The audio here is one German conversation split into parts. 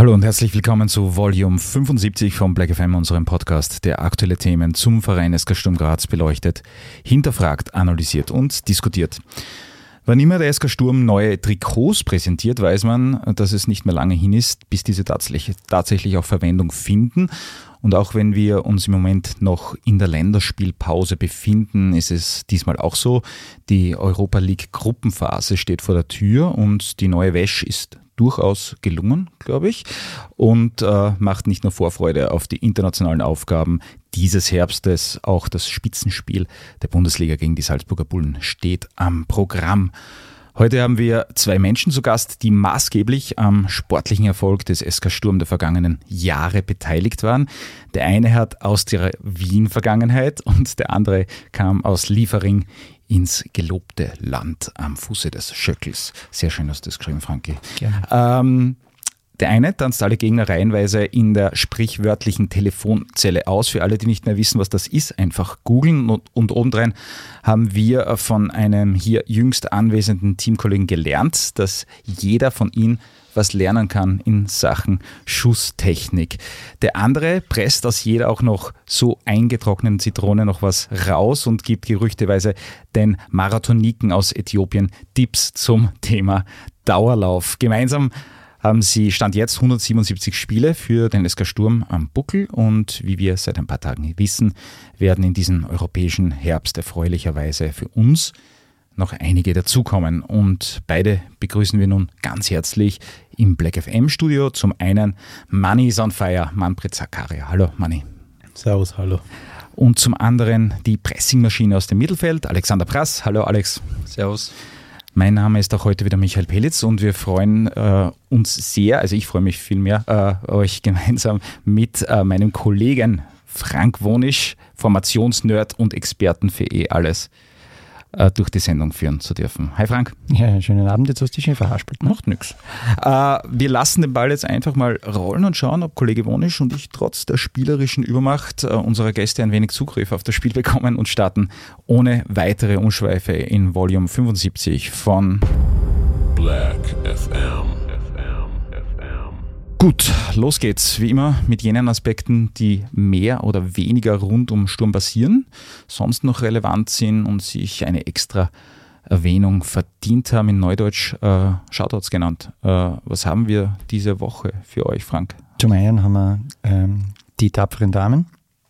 Hallo und herzlich willkommen zu Volume 75 von Black FM, unserem Podcast, der aktuelle Themen zum Verein SK Sturm Graz beleuchtet, hinterfragt, analysiert und diskutiert. Wann immer der SK Sturm neue Trikots präsentiert, weiß man, dass es nicht mehr lange hin ist, bis diese tatsächlich auch Verwendung finden. Und auch wenn wir uns im Moment noch in der Länderspielpause befinden, ist es diesmal auch so. Die Europa League Gruppenphase steht vor der Tür und die neue Wäsche ist durchaus gelungen, glaube ich, und macht nicht nur Vorfreude auf die internationalen Aufgaben dieses Herbstes. Auch das Spitzenspiel der Bundesliga gegen die Salzburger Bullen steht am Programm. Heute haben wir zwei Menschen zu Gast, die maßgeblich am sportlichen Erfolg des SK Sturm der vergangenen Jahre beteiligt waren. Der eine hat Austria Wien Vergangenheit und der andere kam aus Liefering ins gelobte Land am Fuße des Schöckels. Sehr schön hast du das geschrieben, Franki. Gerne. Der eine tanzt alle Gegner reihenweise in der sprichwörtlichen Telefonzelle aus. Für alle, die nicht mehr wissen, was das ist, einfach googeln. Und obendrein haben wir von einem hier jüngst anwesenden Teamkollegen gelernt, dass jeder von ihnen was lernen kann in Sachen Schusstechnik. Der andere presst aus jeder auch noch so eingetrockneten Zitrone noch was raus und gibt gerüchteweise den Marathoniken aus Äthiopien Tipps zum Thema Dauerlauf. Gemeinsam haben sie Stand jetzt 177 Spiele für den SK Sturm am Buckel und wie wir seit ein paar Tagen wissen, werden in diesem europäischen Herbst erfreulicherweise für uns noch einige dazukommen. Und beide begrüßen wir nun ganz herzlich im Black FM Studio. Zum einen Money is on fire, Manfred Zakaria. Hallo Money. Servus, hallo. Und zum anderen die Pressingmaschine aus dem Mittelfeld, Alexander Prass. Hallo Alex. Servus. Mein Name ist auch heute wieder Michael Pelitz und wir freuen uns sehr, also ich freue mich viel mehr, euch gemeinsam mit meinem Kollegen Frank Wonisch, Formationsnerd und Experten für alles, durch die Sendung führen zu dürfen. Hi Frank. Ja, schönen Abend, jetzt hast du dich schon verhaspelt. Macht nichts. Wir lassen den Ball jetzt einfach mal rollen und schauen, ob Kollege Wonisch und ich trotz der spielerischen Übermacht unserer Gäste ein wenig Zugriff auf das Spiel bekommen und starten ohne weitere Umschweife in Volume 75 von Black FM. Gut, los geht's. Wie immer mit jenen Aspekten, die mehr oder weniger rund um Sturm passieren, sonst noch relevant sind und sich eine extra Erwähnung verdient haben. In Neudeutsch Shoutouts genannt. Was haben wir diese Woche für euch, Frank? Zum einen haben wir die tapferen Damen,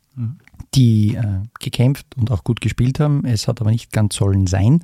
die gekämpft und auch gut gespielt haben. Es hat aber nicht ganz sollen sein.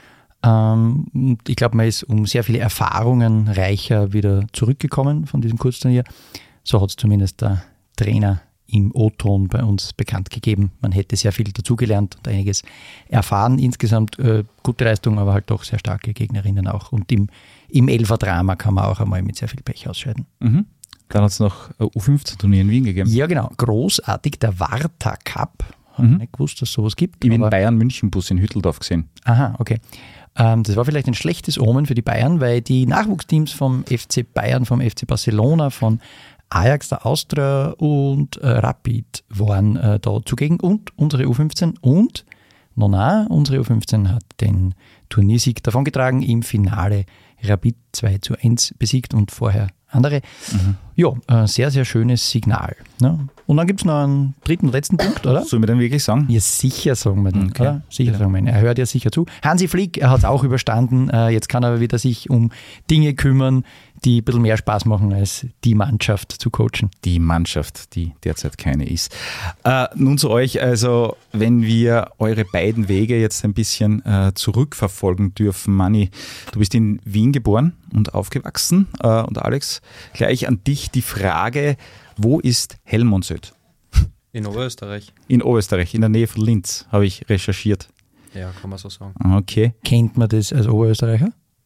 Ich glaube, man ist um sehr viele Erfahrungen reicher wieder zurückgekommen von diesem Kurzturnier. So hat es zumindest der Trainer im O-Ton bei uns bekannt gegeben. Man hätte sehr viel dazugelernt und einiges erfahren. Insgesamt gute Leistung, aber halt doch sehr starke Gegnerinnen auch. Und im Elfer-Drama kann man auch einmal mit sehr viel Pech ausscheiden. Mhm. Dann hat es noch U15-Turnier in Wien gegeben. Ja, genau. Großartig, der Warta Cup. Habe ich nicht gewusst, dass es sowas gibt. Ich habe den Bayern-München-Bus in Hütteldorf gesehen. Aha, okay. Das war vielleicht ein schlechtes Omen für die Bayern, weil die Nachwuchsteams vom FC Bayern, vom FC Barcelona, von Ajax, der Austria und Rapid waren da zugegen und unsere U15 und unsere U15 hat den Turniersieg davongetragen, im Finale Rapid 2:1 besiegt und vorher andere. Ja, sehr, sehr schönes Signal. Ne? Und dann gibt es noch einen dritten, letzten Punkt, oder? Sollen wir dann wirklich sagen? Ja, sicher sagen wir den, okay. Oder? Sicher sagen wir ihn. Er hört ja sicher zu. Hansi Flick, er hat es auch überstanden. Jetzt kann er wieder sich um Dinge kümmern, die ein bisschen mehr Spaß machen, als die Mannschaft zu coachen. Die Mannschaft, die derzeit keine ist. Nun zu euch, also wenn wir eure beiden Wege jetzt ein bisschen zurückverfolgen dürfen. Manni, du bist in Wien geboren und aufgewachsen. Und Alex, gleich an dich die Frage, wo ist Hellmonsödt? In Oberösterreich. In Oberösterreich, in der Nähe von Linz, habe ich recherchiert. Ja, kann man so sagen. Okay. Kennt man das als Oberösterreicher?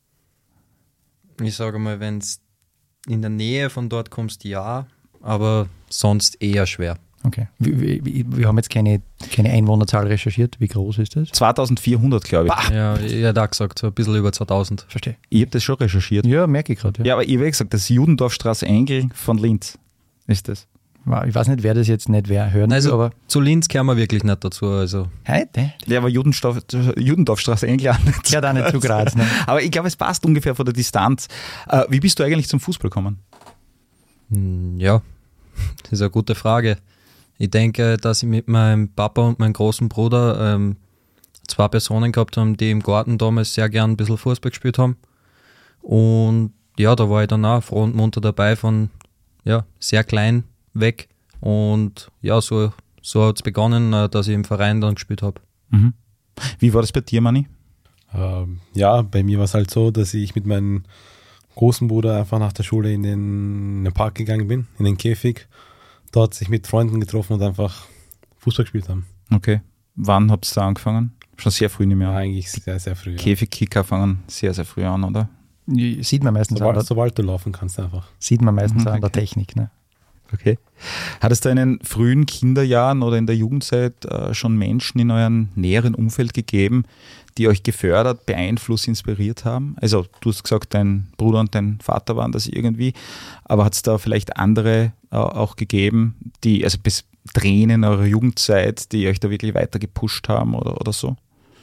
Ich sage mal, wenn es in der Nähe von dort kommst, ja, aber sonst eher schwer. Okay. Wir haben jetzt keine Einwohnerzahl recherchiert. Wie groß ist das? 2400, glaube ich. Ja, ich hätte auch gesagt, so ein bisschen über 2000. Verstehe. Ich habe das schon recherchiert. Ja, merke ich gerade. Ja, aber ich habe gesagt, das Judendorfstraße Engel von Linz ist das. Ich weiß nicht, wer das jetzt nicht hören Also will, aber zu Linz kehren wir wirklich nicht dazu. Also. heute? Ja, aber Judendorfstraße Engel auch nicht. Ja, da nicht zu Graz. Ne? Aber ich glaube, es passt ungefähr von der Distanz. Wie bist du eigentlich zum Fußball gekommen? Ja, das ist eine gute Frage. Ich denke, dass ich mit meinem Papa und meinem großen Bruder 2 Personen gehabt habe, die im Garten damals sehr gern ein bisschen Fußball gespielt haben. Und ja, da war ich dann auch froh und munter dabei von sehr klein weg. Und ja, so hat es begonnen, dass ich im Verein dann gespielt habe. Mhm. Wie war das bei dir, Manni? Ja, bei mir war es halt so, dass ich mit meinem großen Bruder einfach nach der Schule in den Park gegangen bin, in den Käfig. Dort sich mit Freunden getroffen und einfach Fußball gespielt haben. Okay. Wann habt ihr da angefangen? Schon sehr früh nicht mehr. Ja, eigentlich sehr, sehr früh. Ja. Käfigkicker fangen sehr, sehr früh an, oder? Sieht man meistens Sobald du laufen kannst einfach. Sieht man meistens an der Okay. Technik. Ne? Okay. Hat es da in den frühen Kinderjahren oder in der Jugendzeit schon Menschen in eurem näheren Umfeld gegeben, die euch gefördert, beeinflusst, inspiriert haben? Also du hast gesagt, dein Bruder und dein Vater waren das irgendwie, aber hat es da vielleicht andere auch gegeben, die, also bis Tränen in eurer Jugendzeit, die euch da wirklich weiter gepusht haben oder so?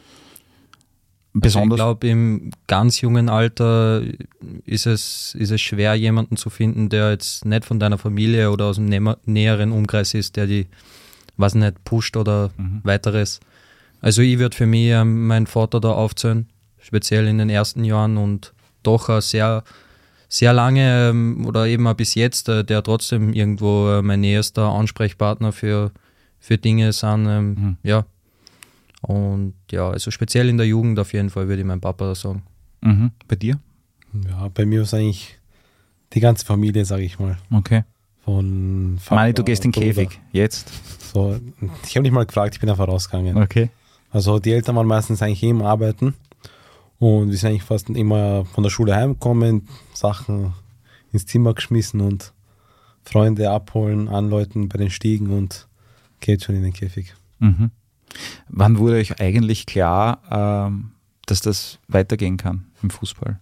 Besonders? Also ich glaube, im ganz jungen Alter ist es schwer, jemanden zu finden, der jetzt nicht von deiner Familie oder aus dem näheren Umkreis ist, der die, was nicht, pusht oder weiteres. Also ich würde für mich meinen Vater da aufzählen, speziell in den ersten Jahren und doch auch sehr, sehr lange oder eben auch bis jetzt, der trotzdem irgendwo mein näherster Ansprechpartner für Dinge sind, ja. Und ja, also speziell in der Jugend auf jeden Fall würde ich meinen Papa sagen. Mhm. Bei dir? Ja, bei mir ist eigentlich die ganze Familie, sage ich mal. Okay. Von Vater, Mani, du gehst in den Bruder. Käfig. Jetzt? So, ich habe nicht mal gefragt, ich bin einfach rausgegangen. Okay. Also die Eltern waren meistens eigentlich immer arbeiten und wir sind eigentlich fast immer von der Schule heimgekommen, Sachen ins Zimmer geschmissen und Freunde abholen, anläuten bei den Stiegen und geht schon in den Käfig. Mhm. Wann wurde euch eigentlich klar, dass das weitergehen kann im Fußball?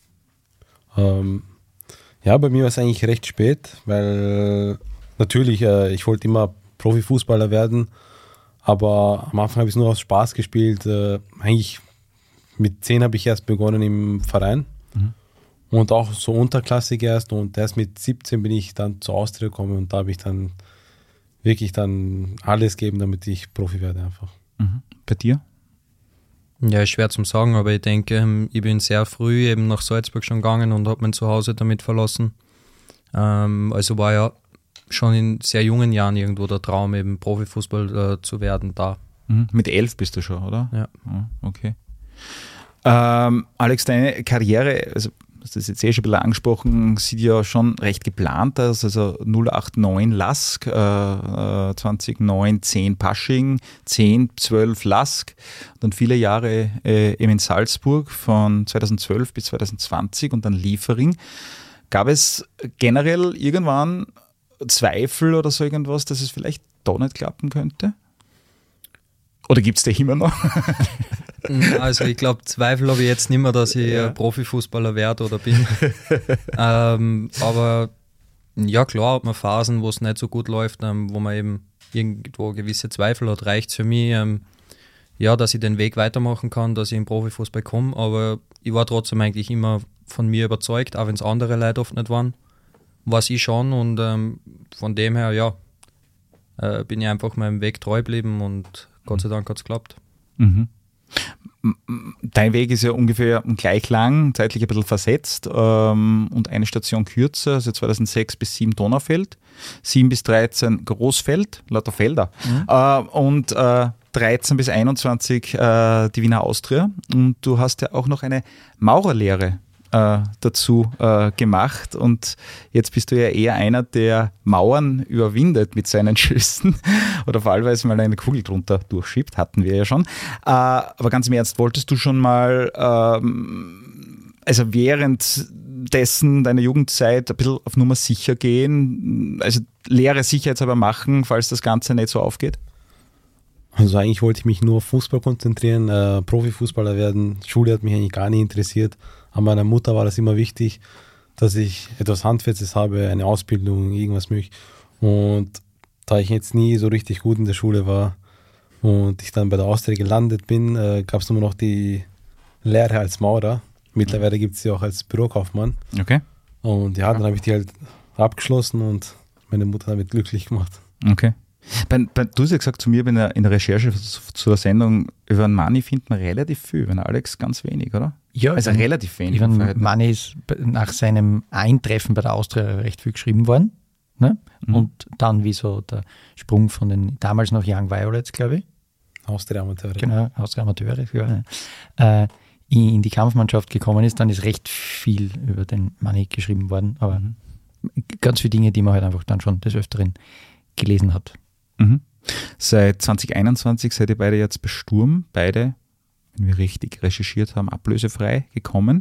Ja, bei mir war es eigentlich recht spät, weil natürlich, ich wollte immer Profifußballer werden, aber am Anfang habe ich es nur aus Spaß gespielt. Eigentlich mit 10 habe ich erst begonnen im Verein und auch so unterklassig erst und erst mit 17 bin ich dann zur Austria gekommen und da habe ich dann wirklich dann alles geben, damit ich Profi werde einfach. Mhm. Bei dir? Ja, ist schwer zum sagen, aber ich denke, ich bin sehr früh eben nach Salzburg schon gegangen und habe mein Zuhause damit verlassen. Also war ja schon in sehr jungen Jahren irgendwo der Traum, eben Profifußball zu werden da. Mhm. Mit 11 bist du schon, oder? Ja. Okay. Alex, deine Karriere, also das ist jetzt schon ein bisschen angesprochen, sieht ja schon recht geplant aus, also 089 Lask, 2009 10 Pasching, 10, 12 Lask, dann viele Jahre eben in Salzburg von 2012 bis 2020 und dann Liefering. Gab es generell irgendwann Zweifel oder so irgendwas, dass es vielleicht doch nicht klappen könnte? Oder gibt es da immer noch? Also ich glaube, Zweifel habe ich jetzt nicht mehr, dass ich Profifußballer werde oder bin. Aber ja, klar hat man Phasen, wo es nicht so gut läuft, wo man eben irgendwo gewisse Zweifel hat. Reicht es für mich, dass ich den Weg weitermachen kann, dass ich im Profifußball komme. Aber ich war trotzdem eigentlich immer von mir überzeugt, auch wenn es andere Leute oft nicht waren, was ich schon. Und von dem her, bin ich einfach meinem Weg treu geblieben und Gott sei Dank hat es geklappt. Mhm. Dein Weg ist ja ungefähr gleich lang, zeitlich ein bisschen versetzt und eine Station kürzer, also 2006 bis 7 Donaufeld, 7 bis 13 Großfeld, lauter Felder, und 13 bis 21 die Wiener Austria. Und du hast ja auch noch eine Maurerlehre dazu gemacht und jetzt bist du ja eher einer, der Mauern überwindet mit seinen Schüssen oder fallweise mal eine Kugel drunter durchschiebt, hatten wir ja schon. Aber ganz im Ernst, wolltest du schon mal, also währenddessen deiner Jugendzeit ein bisschen auf Nummer sicher gehen, also Lehre sicherheitshalber machen, falls das Ganze nicht so aufgeht? Also eigentlich wollte ich mich nur auf Fußball konzentrieren, Profifußballer werden. Schule hat mich eigentlich gar nicht interessiert. Aber meiner Mutter war das immer wichtig, dass ich etwas Handfestes habe, eine Ausbildung, irgendwas möglich. Und da ich jetzt nie so richtig gut in der Schule war und ich dann bei der Austria gelandet bin, gab es nur noch die Lehre als Maurer. Mittlerweile gibt es sie auch als Bürokaufmann. Okay. Und ja, dann habe ich die halt abgeschlossen und meine Mutter damit glücklich gemacht. Okay. Du hast ja gesagt zu mir in der Recherche zur Sendung, über einen Mani findet man relativ viel, über den Alex ganz wenig, oder? Ja, also relativ wenig. Über Mani ist nach seinem Eintreffen bei der Austria recht viel geschrieben worden. Ne? Und dann wie so der Sprung von den damals noch Young Violets, glaube ich. Austria Amateure. Genau, Austria Amateure. Ja. In die Kampfmannschaft gekommen ist, dann ist recht viel über den Mani geschrieben worden. Aber ganz viele Dinge, die man halt einfach dann schon des Öfteren gelesen hat. Mhm. Seit 2021 seid ihr beide jetzt bei Sturm, beide, wenn wir richtig recherchiert haben, ablösefrei gekommen.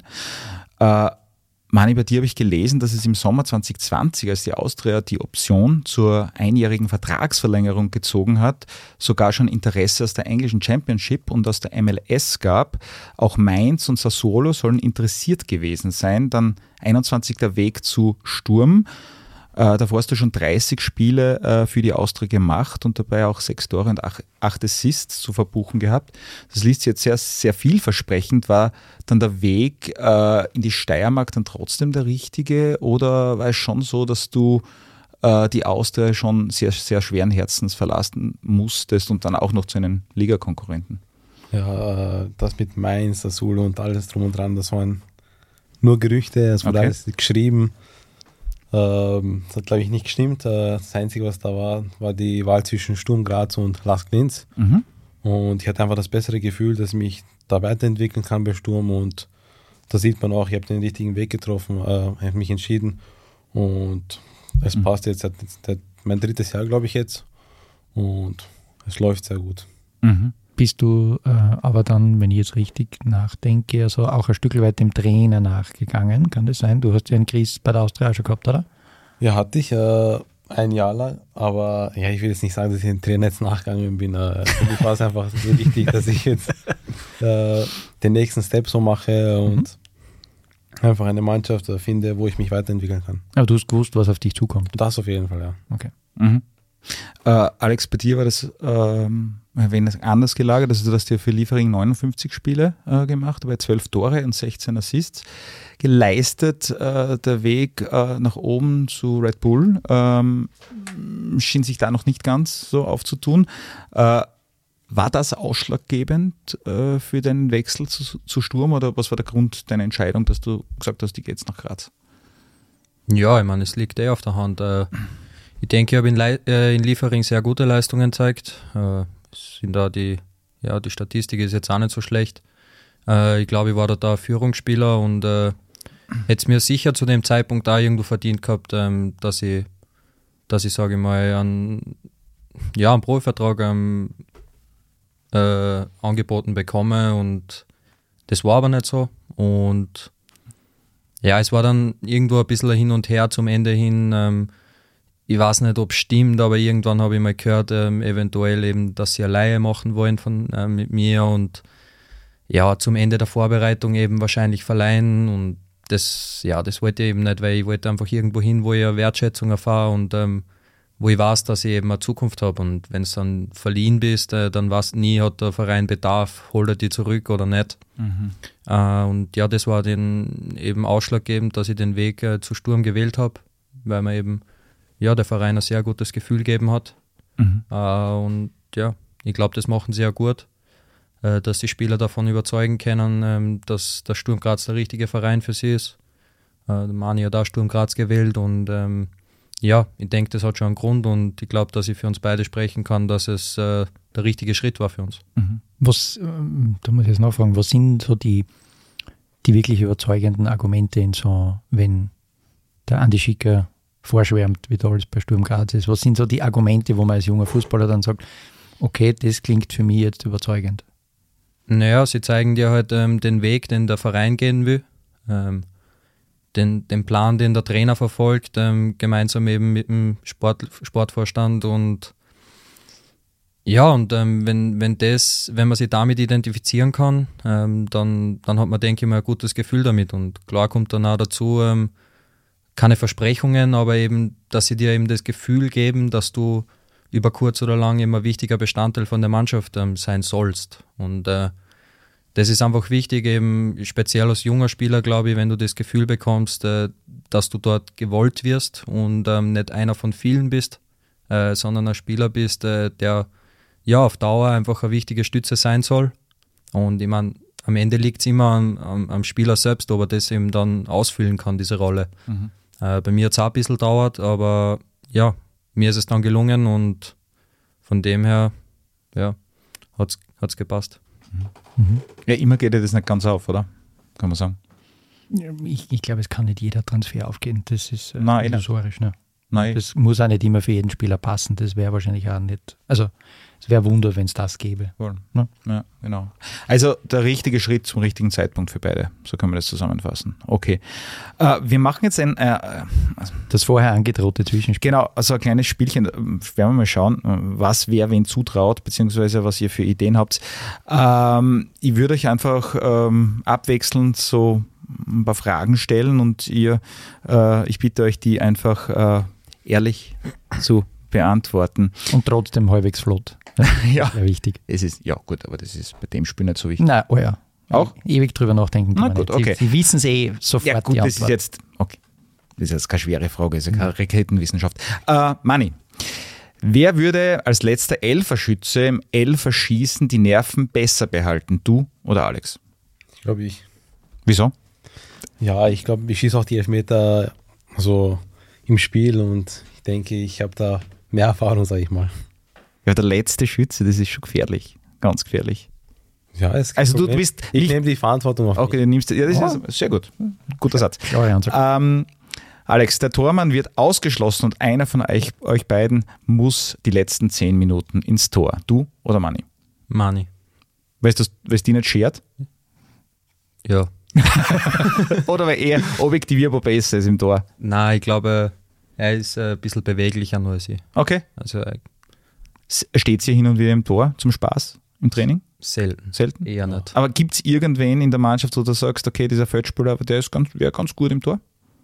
Mani, bei dir habe ich gelesen, dass es im Sommer 2020, als die Austria die Option zur einjährigen Vertragsverlängerung gezogen hat, sogar schon Interesse aus der englischen Championship und aus der MLS gab. Auch Mainz und Sassuolo sollen interessiert gewesen sein. Dann 21 der Weg zu Sturm. Davor hast du schon 30 Spiele für die Austria gemacht und dabei auch 6 Tore und 8 Assists zu verbuchen gehabt. Das liest sich jetzt sehr, sehr vielversprechend. War dann der Weg in die Steiermark dann trotzdem der richtige oder war es schon so, dass du die Austria schon sehr, sehr schweren Herzens verlassen musstest und dann auch noch zu einem Ligakonkurrenten? Ja, das mit Mainz, Sassuolo und alles drum und dran, das waren nur Gerüchte, es wurde alles geschrieben. Das hat, glaube ich, nicht gestimmt. Das Einzige, was da war die Wahl zwischen Sturm Graz und Lask Linz. Und ich hatte einfach das bessere Gefühl, dass ich mich da weiterentwickeln kann bei Sturm. Und da sieht man auch, ich habe den richtigen Weg getroffen, habe mich entschieden. Und es passt jetzt, mein 3. Jahr, glaube ich, jetzt. Und es läuft sehr gut. Bist du aber dann, wenn ich jetzt richtig nachdenke, also auch ein Stück weit dem Trainer nachgegangen, kann das sein? Du hast ja einen Chris bei der Austria schon gehabt, oder? Ja, hatte ich ein Jahr lang, aber ja, ich will jetzt nicht sagen, dass ich dem Trainer jetzt nachgegangen bin. Für mich war es einfach so wichtig, dass ich jetzt den nächsten Step so mache und einfach eine Mannschaft finde, wo ich mich weiterentwickeln kann. Aber du hast gewusst, was auf dich zukommt? Das auf jeden Fall, ja. Okay. Alex, bei dir war das anders gelagert. Also du hast ja für Liefering 59 Spiele gemacht, aber 12 Tore und 16 Assists geleistet. Der Weg nach oben zu Red Bull schien sich da noch nicht ganz so aufzutun. War das ausschlaggebend für deinen Wechsel zu Sturm oder was war der Grund deiner Entscheidung, dass du gesagt hast, ich gehe jetzt nach Graz? Ja, ich meine, es liegt auf der Hand. Ich denke, ich habe in Liefering sehr gute Leistungen gezeigt. Sind da die Statistik ist jetzt auch nicht so schlecht. Ich glaube, ich war da Führungsspieler und hätte es mir sicher zu dem Zeitpunkt auch irgendwo verdient gehabt, dass ich sage ich mal, einen Profivertrag angeboten bekomme und das war aber nicht so. Und ja, es war dann irgendwo ein bisschen hin und her zum Ende hin. Ich weiß nicht, ob es stimmt, aber irgendwann habe ich mal gehört, eventuell eben, dass sie eine Leihe machen wollen mit mir und ja, zum Ende der Vorbereitung eben wahrscheinlich verleihen und das wollte ich eben nicht, weil ich wollte einfach irgendwo hin, wo ich eine Wertschätzung erfahre und wo ich weiß, dass ich eben eine Zukunft habe und wenn es dann verliehen bist, dann weißt du nie, hat der Verein Bedarf, holt er die zurück oder nicht. Und ja, das war dann eben ausschlaggebend, dass ich den Weg zu Sturm gewählt habe, weil man eben der Verein ein sehr gutes Gefühl gegeben hat. Und ja, ich glaube, das machen sie ja gut, dass die Spieler davon überzeugen können, dass der Sturm Graz der richtige Verein für sie ist. Der Mani hat auch Sturm Graz gewählt und ich denke, das hat schon einen Grund und ich glaube, dass ich für uns beide sprechen kann, dass es der richtige Schritt war für uns. Was, da muss ich jetzt nachfragen, was sind so die wirklich überzeugenden Argumente wenn der Andi Schicker vorschwärmt, wie toll es bei Sturm Graz ist? Was sind so die Argumente, wo man als junger Fußballer dann sagt, okay, das klingt für mich jetzt überzeugend? Naja, sie zeigen dir halt den Weg, den der Verein gehen will, den Plan, den der Trainer verfolgt, gemeinsam eben mit dem Sportvorstand und ja, und wenn man sich damit identifizieren kann, dann hat man, denke ich mal, ein gutes Gefühl damit und klar kommt dann auch dazu, keine Versprechungen, aber eben, dass sie dir eben das Gefühl geben, dass du über kurz oder lang immer wichtiger Bestandteil von der Mannschaft sein sollst. Und das ist einfach wichtig, eben speziell als junger Spieler, glaube ich, wenn du das Gefühl bekommst, dass du dort gewollt wirst und nicht einer von vielen bist, sondern ein Spieler bist, der ja auf Dauer einfach eine wichtige Stütze sein soll. Und ich meine, am Ende liegt es immer am Spieler selbst, ob er das eben dann ausfüllen kann, diese Rolle. Bei mir hat es auch ein bisschen gedauert, aber ja, mir ist es dann gelungen und von dem her ja, hat es gepasst. Ja, immer geht dir das nicht ganz auf, oder? Kann man sagen. Ich glaube, es kann nicht jeder Transfer aufgehen. Das ist Nein, illusorisch. Ne? Nein. Das muss auch nicht immer für jeden Spieler passen. Das wäre wahrscheinlich auch nicht. Also, es wäre Wunder, wenn es das gäbe. Ne? Ja, genau. Also der richtige Schritt zum richtigen Zeitpunkt für beide. So kann man das zusammenfassen. Okay. Wir machen jetzt das vorher angedrohte Zwischenspiel. Genau, also ein kleines Spielchen. Werden wir mal schauen, was wer wen zutraut, beziehungsweise was ihr für Ideen habt. Ich würde euch einfach abwechselnd so ein paar Fragen stellen und ich bitte euch, die einfach ehrlich zu beantworten. Und trotzdem halbwegs flott. Ja, sehr wichtig. es ist, ja gut, aber das ist bei dem Spiel nicht so wichtig. Nein, oh ja. Auch? Ewig drüber nachdenken kann Na man gut, nicht. okay. Sie wissen es sofort. Ja gut, die das ist Antwort. jetzt, okay, das ist jetzt keine schwere Frage, das ist ja keine Raketenwissenschaft. Manni, wer würde als letzter Elferschütze im Elferschießen die Nerven besser behalten, du oder Alex? Ich glaube, ich. Wieso? Ja, ich glaube, ich schieße auch die Elfmeter so im Spiel und ich denke, ich habe da mehr Erfahrung, sage ich mal. Ja, der letzte Schütze, das ist schon gefährlich, ganz gefährlich. Ja, es ist Also kein du Problem. bist Ich nicht- nehme die Verantwortung auf Okay, mich. du nimmst, ja, das ist sehr gut, guter Satz. Klare Ansage. Alex, der Tormann wird ausgeschlossen und einer von euch beiden muss die letzten 10 Minuten ins Tor. Du oder Manni? Mani. Weil es die nicht schert? Ja. Oder weil er objektivierbar besser ist im Tor? Nein, ich glaube, er ist ein bisschen beweglicher nur als ich. Okay. Also Steht sie hin und wieder im Tor zum Spaß im Training? selten. Selten? Eher nicht. Aber gibt es irgendwen in der Mannschaft, wo du sagst, okay, dieser Feldspieler, der wäre ganz gut im Tor?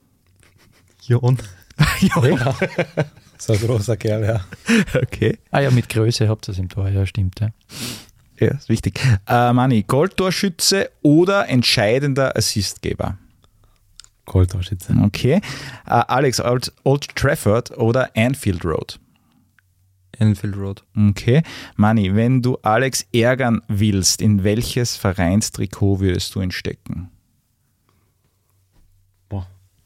Jon. Ja. So ein großer Kerl, ja. Okay. Ja, mit Größe habt ihr es im Tor, ja, stimmt. Ja. Ja, ist wichtig. Manni, Goldtorschütze oder entscheidender Assistgeber? Goldtorschütze. Okay. Alex, Old Trafford oder Anfield Road? Anfield Road. Okay. Manni, wenn du Alex ärgern willst, in welches Vereinstrikot würdest du ihn stecken? Boah.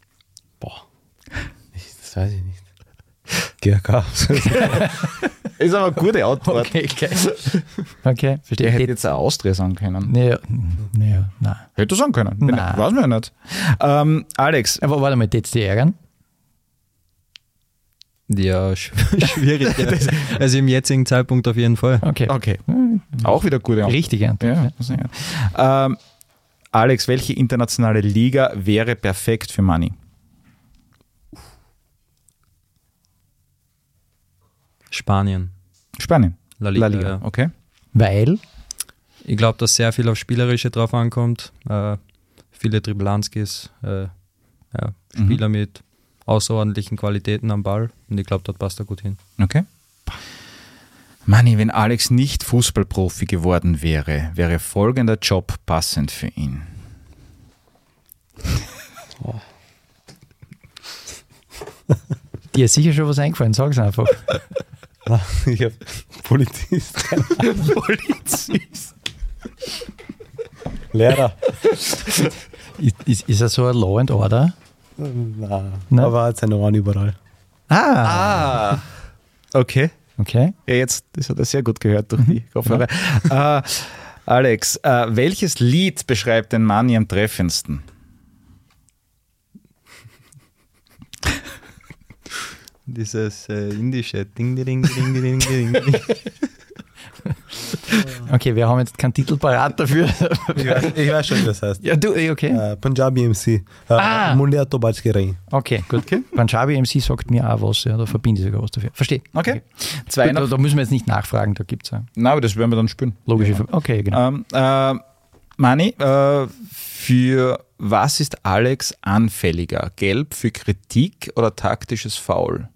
Das weiß ich nicht. GRK. Ist aber eine gute Antwort. Okay, Der verstehe. hätte jetzt auch Austria sagen können. Naja, nein. Hätte er sagen können. Nein. Weiß man ja nicht. Alex, Aber warte mal, jetzt die ärgern? Ja, schwierig. Ja. Also im jetzigen Zeitpunkt auf jeden Fall. Okay. okay. Auch wieder gute Antwort. Richtige Antwort. Ja, muss ich sagen. Alex, welche internationale Liga wäre perfekt für Manni? Spanien. Spanien. La Liga, La Liga. ja. Okay. Weil? Ich glaube, dass sehr viel auf Spielerische drauf ankommt. Viele Driblanskis, Spieler mit außerordentlichen Qualitäten am Ball. Und ich glaube, dort passt er gut hin. Okay. Manni, wenn Alex nicht Fußballprofi geworden wäre, wäre folgender Job passend für ihn. Dir ist sicher schon was eingefallen, sag's einfach. Ich habe Polizist. Polizist. Lehrer. Ist er so ein Law and Order? Nein. Aber er hat seine Ohren überall. Okay. Okay. Ja, jetzt, das hat er sehr gut gehört durch die Kopfhörer. Alex, welches Lied beschreibt den Manni am treffendsten? Dieses indische Ding, ding, ding, ding, ding, ding. Okay, wir haben jetzt keinen Titel parat dafür. Ich weiß schon, wie das heißt. Ja, du, okay. Punjabi MC. Mundia Tobatski Rai. Okay, gut. Punjabi MC sagt mir auch was, ja, da verbinde ich sogar was dafür. Verstehe. Okay. Zwei Da, noch. da müssen wir jetzt nicht nachfragen, da gibt es eine Nein, aber das werden wir dann spielen. logische Okay, genau. Manni, für was ist Alex anfälliger? Gelb für Kritik oder taktisches Foul?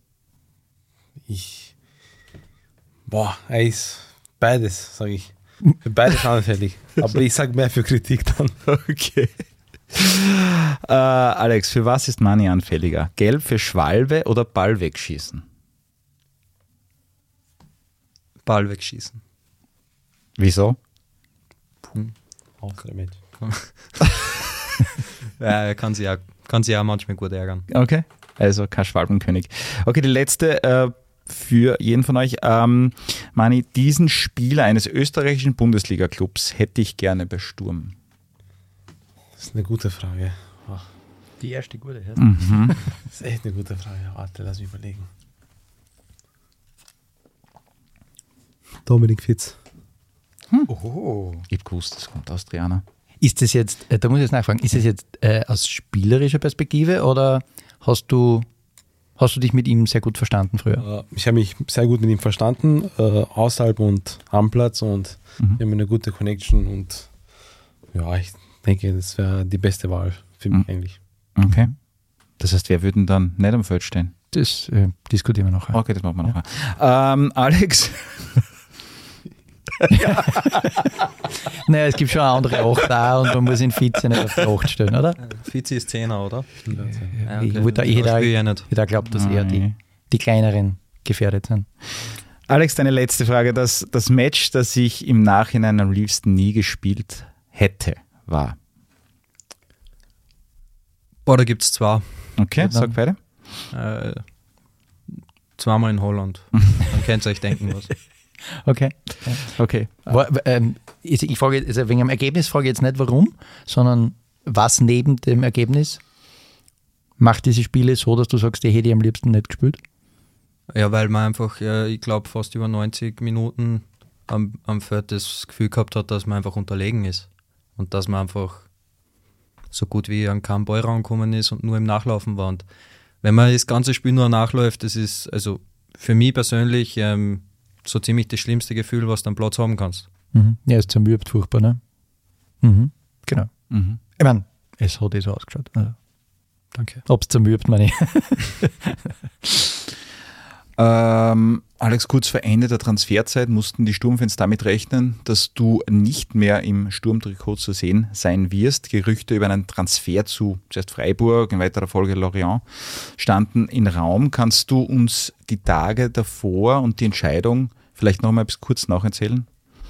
Er ist beides, sage ich. Für beides anfällig. Aber ich sage mehr für Kritik dann. Okay. Alex, für was ist Mani anfälliger? Gelb für Schwalbe oder Ball wegschießen? Ball wegschießen. Wieso? Damit. Ja, er kann sich auch manchmal gut ärgern. Okay, also kein Schwalbenkönig. Okay, die letzte für jeden von euch. Mani, diesen Spieler eines österreichischen Bundesliga-Clubs hätte ich gerne bei Sturm. Das ist eine gute Frage. Die erste gute. Ja. Das ist echt eine gute Frage. Warte, lass mich überlegen. Dominik Fitz. Oh. Ich hab gewusst, das kommt aus Triana. Ist das jetzt, da muss ich jetzt nachfragen, ist das jetzt aus spielerischer Perspektive oder hast du dich mit ihm sehr gut verstanden früher? Ich habe mich sehr gut mit ihm verstanden, außerhalb und am Platz, und wir haben eine gute Connection, und ja, ich denke, das wäre die beste Wahl für mich eigentlich. Okay. Das heißt, wer würde dann nicht am Feld stehen? Das diskutieren wir noch. Okay, das machen wir noch. Alex? Naja, es gibt schon andere 8 da und man muss ihn Vize nicht auf die 8 stellen, oder? Vize ist 10er, oder? Ja, Ich hätte nicht. geglaubt, dass eher die kleineren gefährdet sind. Alex, deine letzte Frage. Das Match, das ich im Nachhinein am liebsten nie gespielt hätte, war? Boah, da gibt es 2. Okay, sag weiter. Zweimal in Holland. Dann könnt ihr euch denken, was. Okay. Ich frage, also wegen dem Ergebnis frage ich jetzt nicht warum, sondern was neben dem Ergebnis macht diese Spiele so, dass du sagst, die hätte ich am liebsten nicht gespielt? Ja, weil man einfach, ich glaube, fast über 90 Minuten am Feld das Gefühl gehabt hat, dass man einfach unterlegen ist. Und dass man einfach so gut wie an keinen Ball rangekommen ist und nur im Nachlaufen war. Und wenn man das ganze Spiel nur nachläuft, das ist also für mich persönlich so ziemlich das schlimmste Gefühl, was du am Platz haben kannst. Ja, es zermürbt furchtbar, ne? Genau. Ich meine, es hat so ausgeschaut. Also, danke. Ob es zermürbt, meine ich. Alex, kurz vor Ende der Transferzeit mussten die Sturmfans damit rechnen, dass du nicht mehr im Sturmtrikot zu sehen sein wirst. Gerüchte über einen Transfer zu zuerst Freiburg, in weiterer Folge Lorient, standen im Raum. Kannst du uns die Tage davor und die Entscheidung vielleicht noch mal kurz nacherzählen?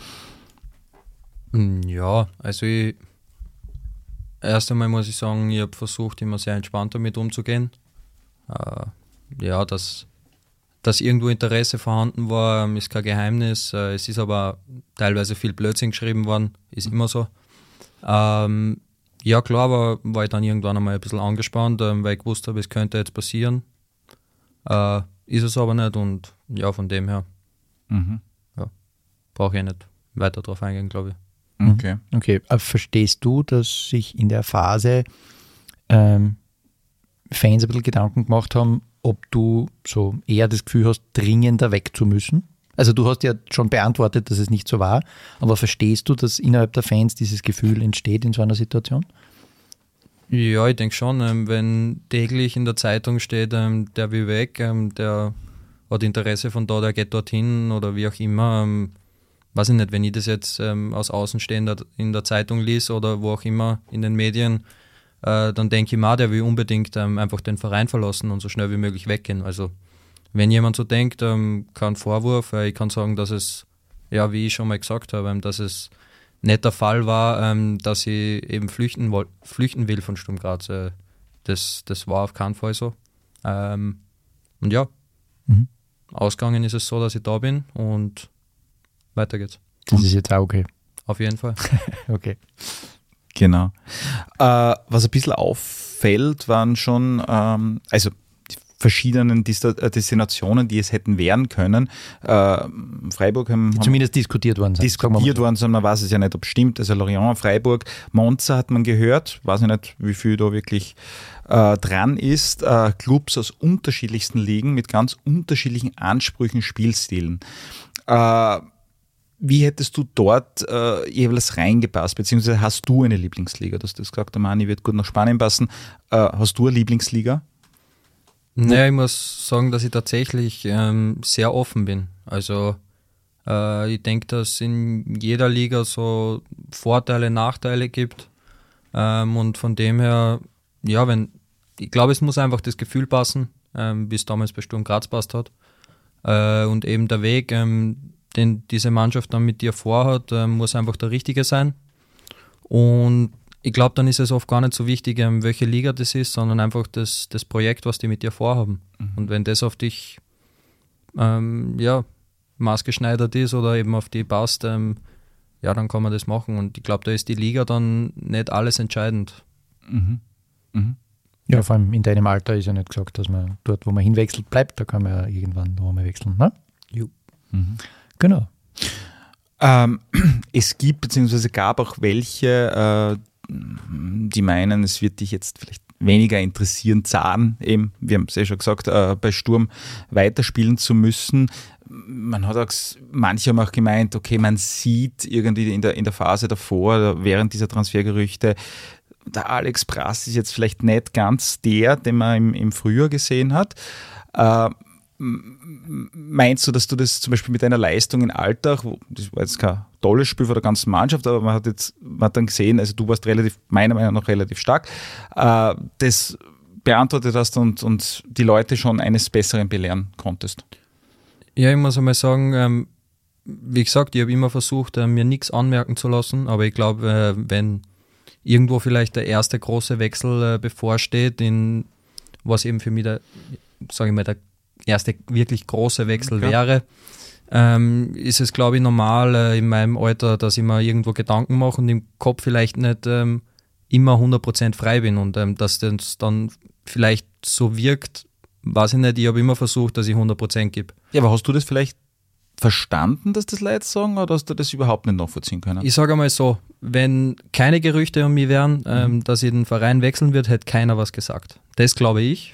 Ja, also erst einmal muss ich sagen, ich habe versucht, immer sehr entspannt damit umzugehen. Ja, dass irgendwo Interesse vorhanden war, ist kein Geheimnis. Es ist aber teilweise viel Blödsinn geschrieben worden, ist immer so. Ja, klar, aber war ich dann irgendwann einmal ein bisschen angespannt, weil ich gewusst habe, es könnte jetzt passieren. Ist es aber nicht, und ja, von dem her ja, brauche ich nicht weiter drauf eingehen, glaube ich. Okay, aber verstehst du, dass sich in der Phase Fans ein bisschen Gedanken gemacht haben, ob du so eher das Gefühl hast, dringender weg zu müssen? Also du hast ja schon beantwortet, dass es nicht so war, aber verstehst du, dass innerhalb der Fans dieses Gefühl entsteht in so einer Situation? Ja, ich denke schon, wenn täglich in der Zeitung steht, der will weg, der hat Interesse von da, der geht dorthin oder wie auch immer, weiß ich nicht, wenn ich das jetzt aus Außenstehender in der Zeitung lese oder wo auch immer in den Medien, dann denke ich mal, der will unbedingt einfach den Verein verlassen und so schnell wie möglich weggehen. Also wenn jemand so denkt, kein Vorwurf, ich kann sagen, dass es, ja, wie ich schon mal gesagt habe, dass es nicht der Fall war, dass ich eben flüchten will von Sturm Graz. Das war auf keinen Fall so. Und ja, ausgegangen ist es so, dass ich da bin und weiter geht's. Das ist jetzt auch okay. Auf jeden Fall. Okay. Genau. Was ein bisschen auffällt, waren schon, also die verschiedenen Destinationen, die es hätten werden können. Freiburg haben zumindest diskutiert worden sind. Man weiß es ja nicht, ob es stimmt. Also Lorient, Freiburg, Monza hat man gehört. Weiß ich nicht, wie viel da wirklich dran ist. Clubs aus unterschiedlichsten Ligen mit ganz unterschiedlichen Ansprüchen, Spielstilen. Wie hättest du dort jeweils reingepasst? Beziehungsweise hast du eine Lieblingsliga? Du hast das gesagt, der Mani wird gut nach Spanien passen. Hast du eine Lieblingsliga? Naja, ich muss sagen, dass ich tatsächlich sehr offen bin. Also ich denke, dass in jeder Liga so Vorteile, Nachteile gibt. Und von dem her, ja, ich glaube, es muss einfach das Gefühl passen, wie es damals bei Sturm Graz passt hat. Und eben der Weg, den diese Mannschaft dann mit dir vorhat, muss einfach der richtige sein. Und ich glaube, dann ist es oft gar nicht so wichtig, welche Liga das ist, sondern einfach das Projekt, was die mit dir vorhaben. Und wenn das auf dich maßgeschneidert ist oder eben auf die passt, dann kann man das machen. Und ich glaube, da ist die Liga dann nicht alles entscheidend. Ja, vor allem in deinem Alter ist ja nicht gesagt, dass man dort, wo man hinwechselt, bleibt. Da kann man ja irgendwann noch einmal wechseln. Ne? Genau. Es gibt bzw. gab auch welche, die meinen, es wird dich jetzt vielleicht weniger interessieren, Zahn eben, wir haben es ja schon gesagt, bei Sturm weiterspielen zu müssen. Man hat auch, manche haben auch gemeint, okay, man sieht irgendwie in der Phase davor, während dieser Transfergerüchte, der Alex Brass ist jetzt vielleicht nicht ganz der, den man im Frühjahr gesehen hat. Meinst du, dass du das zum Beispiel mit deiner Leistung in Altach, das war jetzt kein tolles Spiel von der ganzen Mannschaft, aber man hat dann gesehen, also du warst meiner Meinung nach relativ stark, das beantwortet hast und die Leute schon eines Besseren belehren konntest? Ja, ich muss einmal sagen, wie gesagt, ich habe immer versucht, mir nichts anmerken zu lassen, aber ich glaube, wenn irgendwo vielleicht der erste große Wechsel bevorsteht, was eben für mich der erste wirklich große Wechsel wäre, ist es, glaube ich, normal in meinem Alter, dass ich mir irgendwo Gedanken mache und im Kopf vielleicht nicht immer 100% frei bin und dass das dann vielleicht so wirkt, weiß ich nicht, ich habe immer versucht, dass ich 100% gebe. Ja, aber hast du das vielleicht verstanden, dass das Leute sagen, oder hast du das überhaupt nicht nachvollziehen können? Ich sage einmal so, wenn keine Gerüchte um mich wären, dass ich den Verein wechseln wird, hätte keiner was gesagt. Das glaube ich.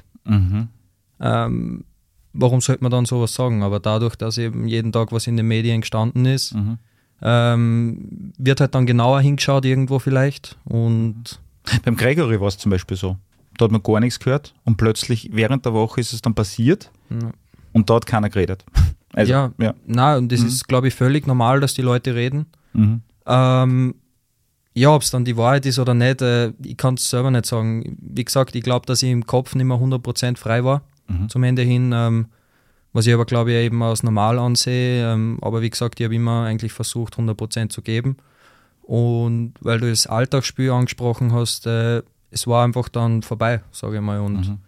Warum sollte man dann sowas sagen? Aber dadurch, dass eben jeden Tag was in den Medien gestanden ist, wird halt dann genauer hingeschaut irgendwo vielleicht. Und beim Gregory war es zum Beispiel so. Da hat man gar nichts gehört und plötzlich während der Woche ist es dann passiert und da hat keiner geredet. Also, und das ist, glaube ich, völlig normal, dass die Leute reden. Ob es dann die Wahrheit ist oder nicht, ich kann es selber nicht sagen. Wie gesagt, ich glaube, dass ich im Kopf nicht mehr 100% frei war zum Ende hin, was ich aber, glaube ich, eben als normal ansehe. Aber wie gesagt, ich habe immer eigentlich versucht, 100% zu geben. Und weil du das Alltagsspiel angesprochen hast, es war einfach dann vorbei, sage ich mal. Und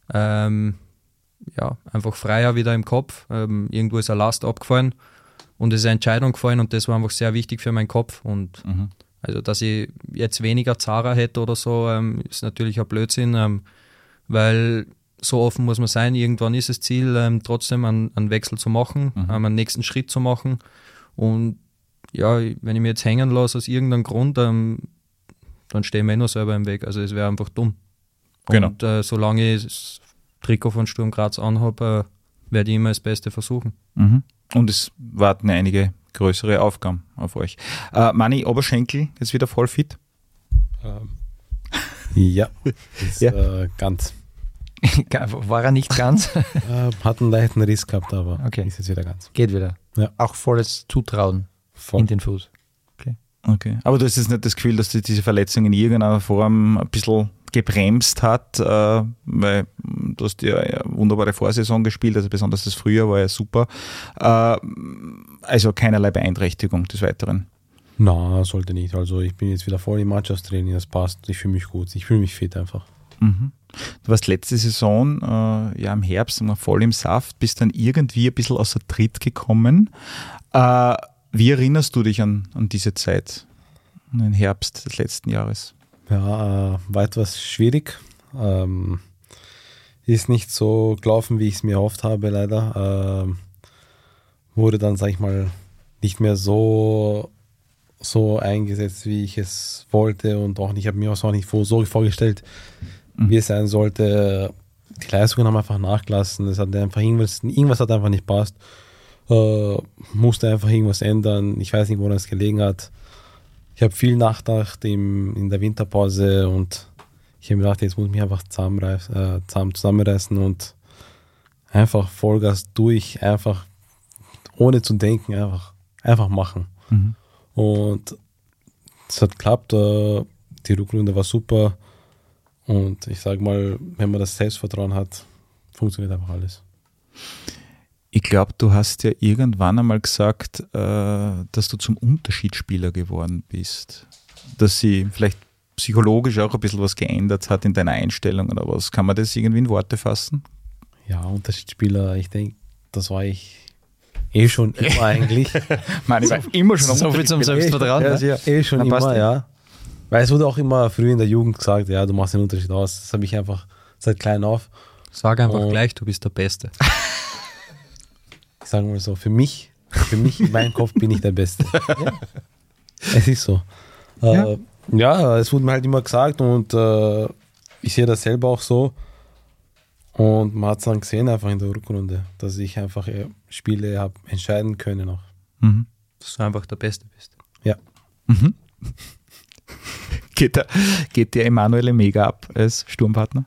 einfach freier wieder im Kopf. Irgendwo ist eine Last abgefallen und es ist eine Entscheidung gefallen und das war einfach sehr wichtig für meinen Kopf. Und also, dass ich jetzt weniger Zara hätte oder so, ist natürlich ein Blödsinn, weil so offen muss man sein. Irgendwann ist das Ziel, trotzdem einen Wechsel zu machen, einen nächsten Schritt zu machen. Und ja, wenn ich mich jetzt hängen lasse aus irgendeinem Grund, dann stehe ich mir nur selber im Weg. Also es wäre einfach dumm. Genau. Und solange ich das Trikot von Sturm Graz anhabe, werde ich immer das Beste versuchen. Und es warten einige größere Aufgaben auf euch. Manni Oberschenkel ist wieder voll fit? Ja, ist ganz. War er nicht ganz? Hat einen leichten Riss gehabt, aber okay. ist jetzt wieder ganz. Geht wieder. Ja. Auch volles Zutrauen in den Fuß. Okay. Aber du hast jetzt nicht das Gefühl, dass diese Verletzung in irgendeiner Form ein bisschen gebremst hat, weil du hast ja eine wunderbare Vorsaison gespielt, also besonders das Frühjahr war ja super. Also keinerlei Beeinträchtigung des Weiteren. Na, sollte nicht. Also ich bin jetzt wieder voll im Mannschaftstraining, das passt. Ich fühle mich gut, ich fühle mich fit einfach. Du warst letzte Saison im Herbst voll im Saft, bist dann irgendwie ein bisschen außer Tritt gekommen. Wie erinnerst du dich an diese Zeit, an den Herbst des letzten Jahres? Ja, war etwas schwierig. Ist nicht so gelaufen, wie ich es mir erhofft habe, leider. Wurde dann, sag ich mal, nicht mehr so eingesetzt, wie ich es wollte und auch nicht, ich habe mir auch nicht so vorgestellt, wie es sein sollte. Die Leistungen haben einfach nachgelassen. Es hat einfach irgendwas hat einfach nicht passt. Musste einfach irgendwas ändern. Ich weiß nicht, woran es gelegen hat. Ich habe viel nachgedacht in der Winterpause und ich habe mir gedacht, jetzt muss ich mich einfach zusammenreißen und einfach Vollgas durch, einfach ohne zu denken, einfach machen. Und es hat geklappt. die Rückrunde war super. Und ich sage mal, wenn man das Selbstvertrauen hat, funktioniert einfach alles. Ich glaube, du hast ja irgendwann einmal gesagt, dass du zum Unterschiedsspieler geworden bist. Dass sie vielleicht psychologisch auch ein bisschen was geändert hat in deiner Einstellung oder was. Kann man das irgendwie in Worte fassen? Ja, Unterschiedsspieler, ich denke, das war ich schon immer eigentlich. Mann, ich war immer schon So viel zum Selbstvertrauen. Ja, schon Na, passt immer, ja. ja. Weil es wurde auch immer früh in der Jugend gesagt, ja, du machst den Unterschied aus. Das habe ich einfach seit klein auf. Sag einfach Und- gleich, du bist der Beste. Ich sage mal so, für mich in meinem Kopf bin ich der Beste. Ja. Es ist so. Ja, es wurde mir halt immer gesagt und ich sehe das selber auch so. Und man hat es dann gesehen einfach in der Rückrunde, dass ich einfach Spiele habe entscheiden können auch. Mhm. Dass du einfach der Beste bist. Ja. Geht der Emanuele mega ab als Sturmpartner?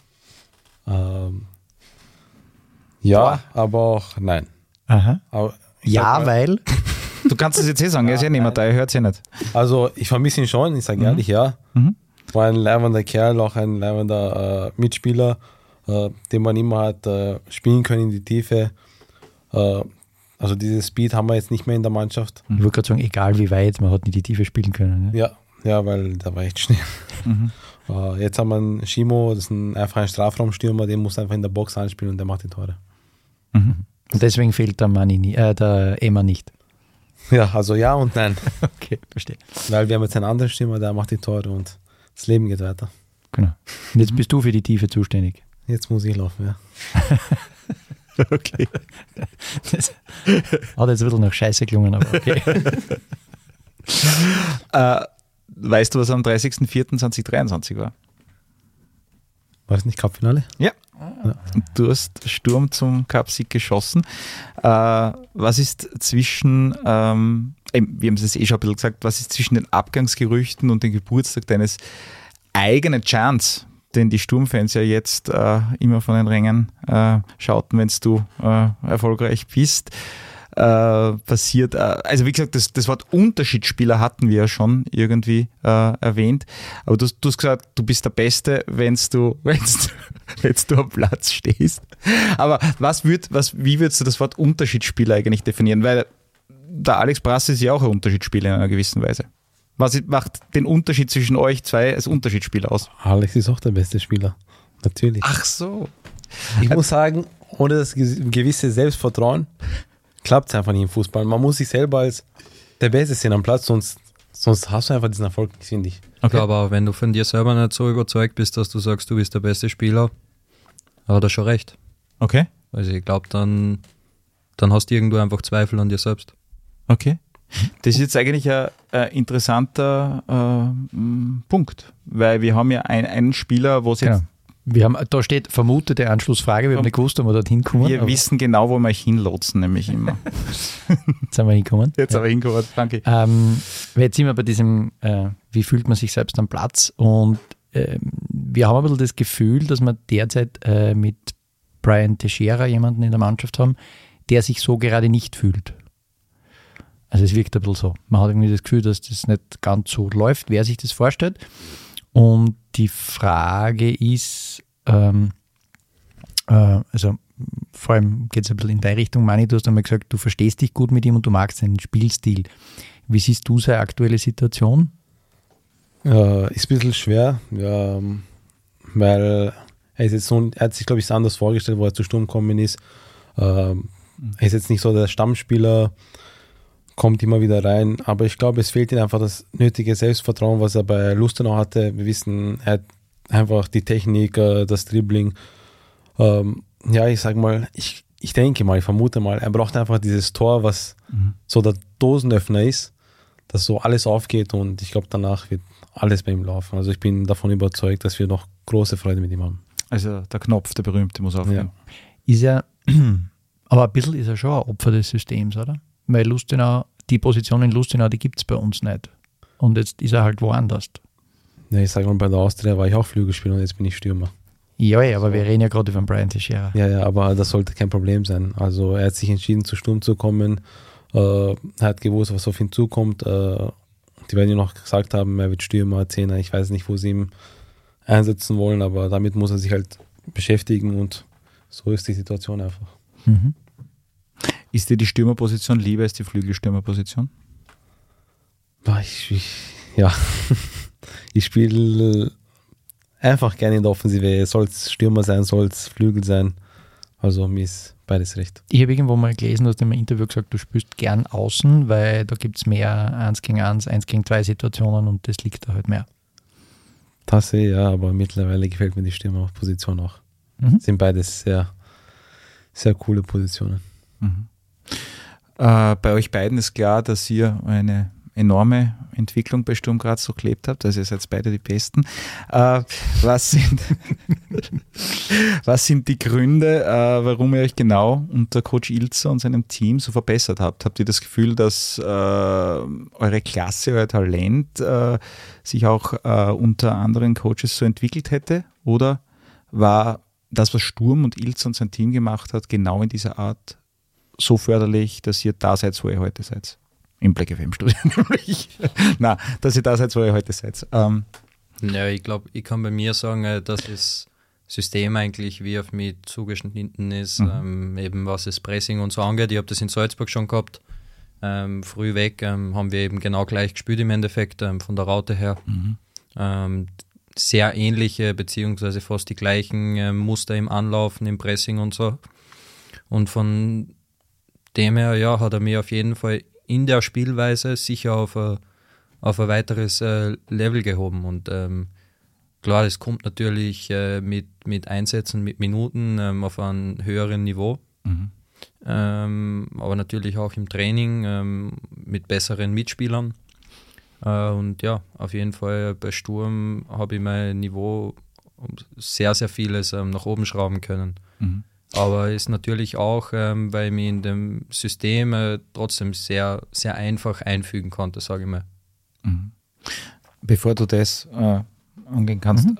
Ja, aber auch nein. Aha. Aber ich Ja, sag mal, weil. Du kannst es jetzt sagen, er ist ja niemand da, er hört es ja nicht. Also ich vermisse ihn schon, ich sage ehrlich, ja. Mhm. War ein leibender Kerl, auch ein leibender Mitspieler, den man immer hat spielen können in die Tiefe. Also dieses Speed haben wir jetzt nicht mehr in der Mannschaft. Ich wollte gerade sagen, egal wie weit, man hat nicht die Tiefe spielen können. Ne? Ja, weil der war echt schnell. Jetzt haben wir einen Shimo, das ist einfach ein Strafraumstürmer, den muss einfach in der Box anspielen und der macht die Tore. Und deswegen fehlt der Emma nicht. Ja, also ja und nein. Okay, verstehe. Weil wir haben jetzt einen anderen Stürmer, der macht die Tore und das Leben geht weiter. Genau. Und jetzt bist du für die Tiefe zuständig. Jetzt muss ich laufen, ja. Okay. Das hat jetzt ein bisschen nach Scheiße gelungen, aber okay. Weißt du, was am 30.04.2023 war? War das nicht Cup-Finale? Ja. Du hast Sturm zum Cup-Sieg geschossen. Was ist zwischen, wir haben es schon ein bisschen gesagt, was ist zwischen den Abgangsgerüchten und dem Geburtstag deines eigenen Chance, den die Sturmfans ja jetzt immer von den Rängen schauten, wenn du erfolgreich bist, passiert. Also wie gesagt, das Wort Unterschiedsspieler hatten wir ja schon irgendwie erwähnt, aber du hast gesagt, du bist der Beste, wenn du am Platz stehst. Aber wie würdest du das Wort Unterschiedsspieler eigentlich definieren? Weil der Alex Brasse ist ja auch ein Unterschiedsspieler in einer gewissen Weise. Was macht den Unterschied zwischen euch zwei als Unterschiedsspieler aus? Alex ist auch der beste Spieler. Natürlich. Ach so. Ich muss sagen, ohne das gewisse Selbstvertrauen klappt es einfach nicht im Fußball. Man muss sich selber als der Beste sehen am Platz, sonst hast du einfach diesen Erfolg nicht, finde ich. Ich glaube auch, wenn du von dir selber nicht so überzeugt bist, dass du sagst, du bist der beste Spieler, hat er schon recht. Okay. Also ich glaube, dann hast du irgendwo einfach Zweifel an dir selbst. Okay. Das ist jetzt eigentlich ein interessanter Punkt, weil wir haben ja einen Spieler, wo es jetzt Da steht vermutete Anschlussfrage, wir haben nicht gewusst, ob wir dorthin kommen. wir wissen genau, wo wir euch hinlotsen, nämlich immer. Jetzt sind wir hingekommen. Jetzt aber hingekommen, danke. Jetzt sind wir bei diesem, wie fühlt man sich selbst am Platz? Und wir haben ein bisschen das Gefühl, dass wir derzeit mit Brian Teixeira jemanden in der Mannschaft haben, der sich so gerade nicht fühlt. Also es wirkt ein bisschen so. Man hat irgendwie das Gefühl, dass das nicht ganz so läuft, wer sich das vorstellt. Und die Frage ist, also vor allem geht es ein bisschen in deine Richtung, Mani, du hast einmal gesagt, du verstehst dich gut mit ihm und du magst seinen Spielstil. Wie siehst du seine aktuelle Situation? Ist ein bisschen schwer, ja, weil er hat sich, glaube ich, anders vorgestellt, wo er zu Sturm gekommen ist. Er ist jetzt nicht so der Stammspieler, kommt immer wieder rein, aber ich glaube, es fehlt ihm einfach das nötige Selbstvertrauen, was er bei Lustenau hatte. Wir wissen, er hat einfach die Technik, das Dribbling. Ja, ich sag mal, ich denke mal, ich vermute mal, er braucht einfach dieses Tor, was so der Dosenöffner ist, dass so alles aufgeht und ich glaube, danach wird alles bei ihm laufen. Also ich bin davon überzeugt, dass wir noch große Freude mit ihm haben. Also der Knopf, der berühmte, muss aufgehen. Ist er, aber ein bisschen ist er schon ein Opfer des Systems, oder? Weil Lustenau, die Position in Lustenau, die gibt es bei uns nicht. Und jetzt ist er halt woanders. Ja, ich sage mal, bei der Austria war ich auch Flügelspieler und jetzt bin ich Stürmer. Ja, aber wir reden ja gerade über den Brian Teixeira. Ja, aber das sollte kein Problem sein. Also er hat sich entschieden, zu Sturm zu kommen. Er hat gewusst, was auf ihn zukommt. die werden ja noch gesagt haben, er wird Stürmer, Zehner, ich weiß nicht, wo sie ihn einsetzen wollen, aber damit muss er sich halt beschäftigen und so ist die Situation einfach. Mhm. Ist dir die Stürmerposition lieber als die Flügelstürmerposition? Ich spiele einfach gerne in der Offensive, soll es Stürmer sein, soll es Flügel sein, also mir ist beides recht. Ich habe irgendwo mal gelesen, du hast in einem Interview gesagt, du spielst gern außen, weil da gibt es mehr 1 gegen 1, 1 gegen 2 Situationen und das liegt da halt mehr. Das ja, aber mittlerweile gefällt mir die Stürmerposition auch. Sind beides sehr, sehr coole Positionen. Bei euch beiden ist klar, dass ihr eine enorme Entwicklung bei Sturm Graz so gelebt habt, also ihr seid beide die Besten. Was sind die Gründe, warum ihr euch genau unter Coach Ilzer und seinem Team so verbessert habt? Habt ihr das Gefühl, dass eure Klasse, euer Talent sich auch unter anderen Coaches so entwickelt hätte? Oder war das, was Sturm und Ilzer und sein Team gemacht hat, genau in dieser Art so förderlich, dass ihr da seid, wo ihr heute seid? Im Black FM Studio nämlich. Nein, dass ihr da seid, wo ihr heute seid. Ja, ich glaube, ich kann bei mir sagen, dass das System eigentlich wie auf mich zugeschnitten ist, eben was das Pressing und so angeht. Ich habe das in Salzburg schon gehabt. Früh weg haben wir eben genau gleich gespielt im Endeffekt, von der Raute her. Sehr ähnliche, beziehungsweise fast die gleichen Muster im Anlaufen, im Pressing und so. Und von dem her, ja, hat er mir auf jeden Fall in der Spielweise sicher auf ein weiteres Level gehoben. Und klar, das kommt natürlich mit Einsätzen, mit Minuten auf ein höheren Niveau. Aber natürlich auch im Training mit besseren Mitspielern. Und ja, auf jeden Fall bei Sturm habe ich mein Niveau sehr, sehr vieles nach oben schrauben können. Aber ist natürlich auch, weil ich mich in dem System trotzdem sehr, sehr einfach einfügen konnte, sage ich mal. Bevor du das angehen kannst,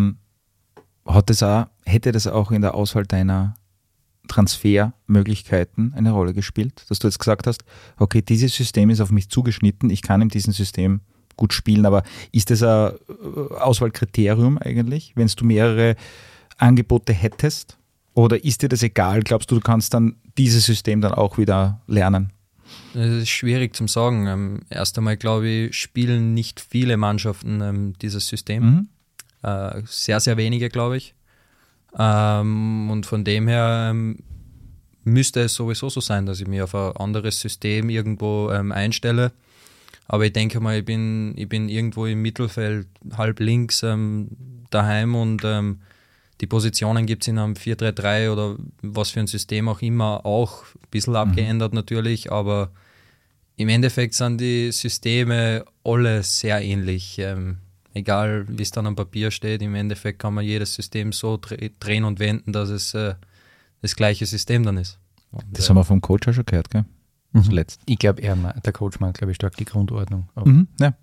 hätte das auch in der Auswahl deiner Transfermöglichkeiten eine Rolle gespielt, dass du jetzt gesagt hast, okay, dieses System ist auf mich zugeschnitten, ich kann in diesem System gut spielen, aber ist das ein Auswahlkriterium eigentlich, wenn du mehrere Angebote hättest? Oder ist dir das egal? Glaubst du, du kannst dann dieses System dann auch wieder lernen? Das ist schwierig zu sagen. Erst einmal, glaube ich, spielen nicht viele Mannschaften dieses System. Sehr, sehr wenige, glaube ich. Und von dem her müsste es sowieso so sein, dass ich mich auf ein anderes System irgendwo einstelle. Aber ich denke mal, ich bin irgendwo im Mittelfeld, halb links daheim und die Positionen gibt es in einem 4-3-3 oder was für ein System auch immer, auch ein bisschen abgeändert natürlich, aber im Endeffekt sind die Systeme alle sehr ähnlich. Egal, wie es dann am Papier steht, im Endeffekt kann man jedes System so drehen und wenden, dass es das gleiche System dann ist. Und, das haben wir vom Coach auch schon gehört, gell? Zuletzt. Ich glaube, der Coach meint, glaube ich, stark die Grundordnung. Ja.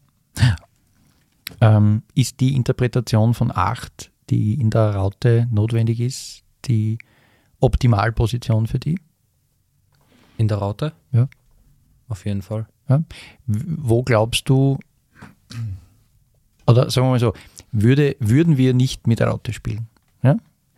Ist die Interpretation von 8, die in der Raute notwendig ist, die Optimalposition für die? In der Raute? Ja. Auf jeden Fall. Ja. Wo glaubst du, oder sagen wir mal so, würden wir nicht mit der Raute spielen? Ja?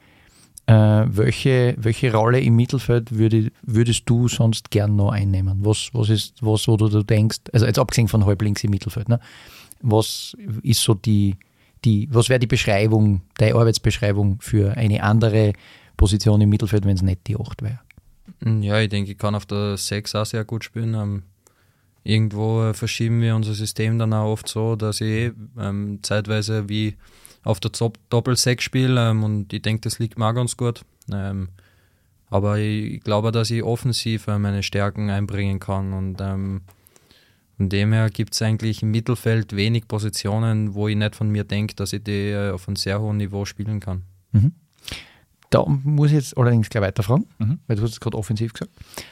Welche Rolle im Mittelfeld würdest du sonst gern noch einnehmen? Was ist was, wo du denkst, also jetzt abgesehen von halb links im Mittelfeld, ne? Was ist so was wäre die Beschreibung, deine Arbeitsbeschreibung für eine andere Position im Mittelfeld, wenn es nicht die 8 wäre? Ja, ich denke, ich kann auf der 6 auch sehr gut spielen. Irgendwo verschieben wir unser System dann auch oft so, dass ich zeitweise wie auf der Doppel-6 spiele und ich denke, das liegt mir auch ganz gut. Aber ich glaube, dass ich offensiv meine Stärken einbringen kann und von dem her gibt es eigentlich im Mittelfeld wenig Positionen, wo ich nicht von mir denke, dass ich die auf einem sehr hohen Niveau spielen kann. Da muss ich jetzt allerdings gleich weiterfragen, weil du hast es gerade offensiv gesagt.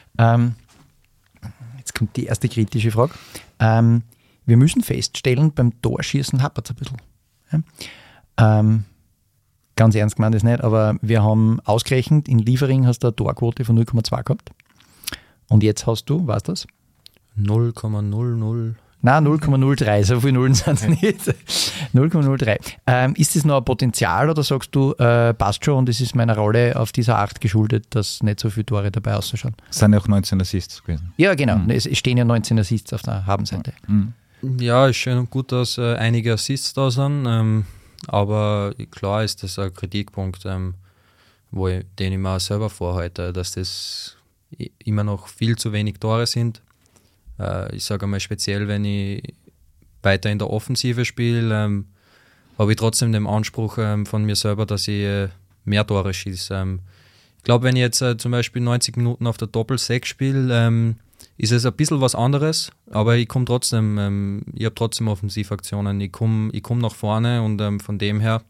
Jetzt kommt die erste kritische Frage. Wir müssen feststellen, beim Torschießen hapert es ein bisschen. Ja? Ganz ernst gemeint ist nicht, aber wir haben ausgerechnet, in Liefering hast du eine Torquote von 0,2 gehabt. Und jetzt hast du, weißt du das? 0,00 Nein, 0,03, so viele Nullen sind es nicht. 0,03. Ist das noch ein Potenzial oder sagst du, passt schon und es ist meiner Rolle auf dieser 8 geschuldet, dass nicht so viele Tore dabei ausschauen? Es sind ja auch 19 Assists gewesen. Ja, genau. Es stehen ja 19 Assists auf der Habenseite. Ja, ist schön und gut, dass einige Assists da sind, aber klar ist das ein Kritikpunkt, den ich mir auch selber vorhalte, dass das immer noch viel zu wenig Tore sind. Ich sage einmal speziell, wenn ich weiter in der Offensive spiele, habe ich trotzdem den Anspruch von mir selber, dass ich mehr Tore schieße. Ich glaube, wenn ich jetzt zum Beispiel 90 Minuten auf der Doppel-6 spiele, ist es ein bisschen was anderes, aber ich komme trotzdem, ich habe trotzdem Offensivaktionen, ich komm nach vorne und von dem her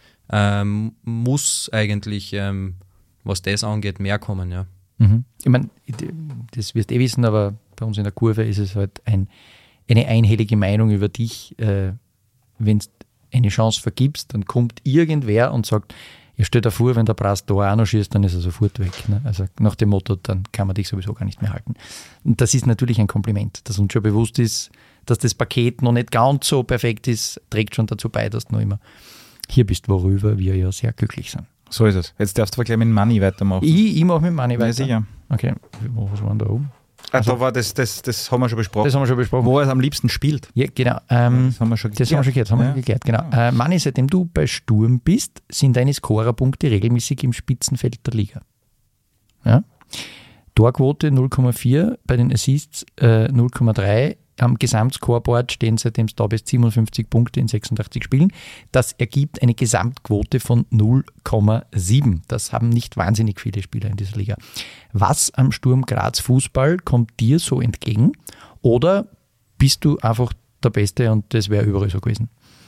muss eigentlich, was das angeht, mehr kommen, ja. Ich meine, das wirst du wissen, aber bei uns in der Kurve ist es halt eine einhellige Meinung über dich. Wenn du eine Chance vergibst, dann kommt irgendwer und sagt, ja, stell dir vor, wenn der Brass da auch noch schießt, dann ist er sofort weg. Ne? Also nach dem Motto, dann kann man dich sowieso gar nicht mehr halten. Und das ist natürlich ein Kompliment, dass uns schon bewusst ist, dass das Paket noch nicht ganz so perfekt ist, trägt schon dazu bei, dass du noch immer hier bist, worüber wir ja sehr glücklich sind. So ist es. Jetzt darfst du aber gleich mit Money weitermachen. Ich mache mit Money weiter. Ja, sicher. Okay, was war denn da oben? Also, da war das haben wir schon besprochen. Das haben wir schon besprochen. Wo er am liebsten spielt. Ja, genau. Das haben wir schon geklärt. Genau. Manni, seitdem du bei Sturm bist, sind deine Scorerpunkte regelmäßig im Spitzenfeld der Liga. Ja? Torquote 0,4, bei den Assists 0,3. Am Gesamtscoreboard stehen seitdem du da bist 57 Punkte in 86 Spielen. Das ergibt eine Gesamtquote von 0,7. Das haben nicht wahnsinnig viele Spieler in dieser Liga. Was am Sturm Graz Fußball kommt dir so entgegen? Oder bist du einfach der Beste und das wäre überall so gewesen?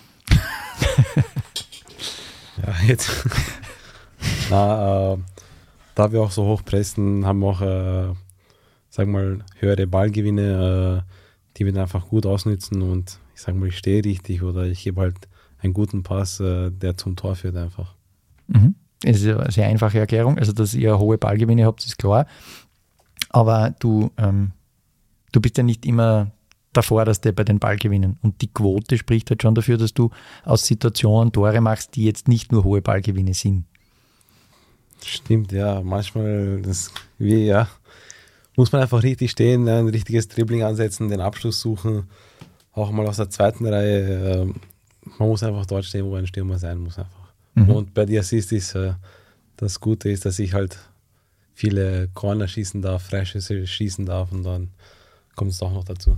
Ja, jetzt. Da wir auch so hoch pressen, haben wir auch, sag mal, höhere Ballgewinne, die wir einfach gut ausnützen und ich sage mal, ich stehe richtig oder ich gebe halt einen guten Pass, der zum Tor führt einfach. Das ist eine sehr einfache Erklärung. Also, dass ihr hohe Ballgewinne habt, ist klar. Aber du bist ja nicht immer der Vorderste bei den Ballgewinnen. Und die Quote spricht halt schon dafür, dass du aus Situationen Tore machst, die jetzt nicht nur hohe Ballgewinne sind. Stimmt, ja. Manchmal, muss man einfach richtig stehen, ein richtiges Dribbling ansetzen, den Abschluss suchen, auch mal aus der zweiten Reihe. Man muss einfach dort stehen, wo ein Stürmer sein muss einfach. Und bei die Assist ist das Gute ist, dass ich halt viele Corner schießen darf, Freischüsse schießen darf und dann kommt es doch noch dazu.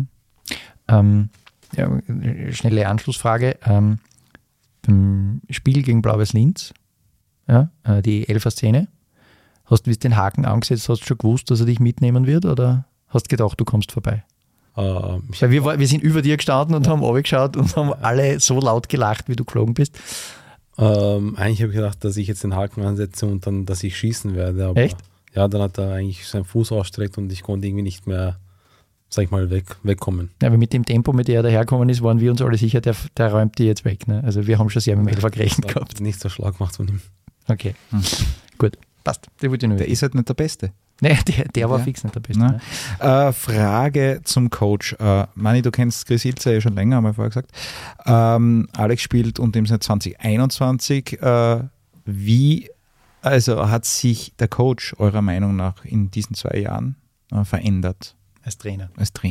Schnelle Anschlussfrage. Beim Spiel gegen Blau-Weiß Linz, die Elfer-Szene, hast du den Haken angesetzt, hast du schon gewusst, dass er dich mitnehmen wird oder hast du gedacht, du kommst vorbei? Weil wir sind über dir gestanden und haben runtergeschaut und haben alle so laut gelacht, wie du geflogen bist. Eigentlich habe ich gedacht, dass ich jetzt den Haken ansetze und dann, dass ich schießen werde. Aber echt? Ja, dann hat er eigentlich seinen Fuß ausgestreckt und ich konnte irgendwie nicht mehr, sag ich mal, wegkommen. Ja, aber mit dem Tempo, mit dem er daherkommen ist, waren wir uns alle sicher, der räumt die jetzt weg. Ne? Also wir haben schon sehr mit dem Elfer gerechnet gehabt. Nicht so schlau gemacht von ihm. Okay, gut, passt. Der ist halt nicht der Beste. Nee, der war fix nicht der Beste. Ne? Frage zum Coach. Manni, du kennst Chris Ilzer ja schon länger, haben wir vorher gesagt. Alex spielt unter ihm seit 2021. Wie hat sich der Coach eurer Meinung nach in diesen 2 Jahren verändert? Als Trainer.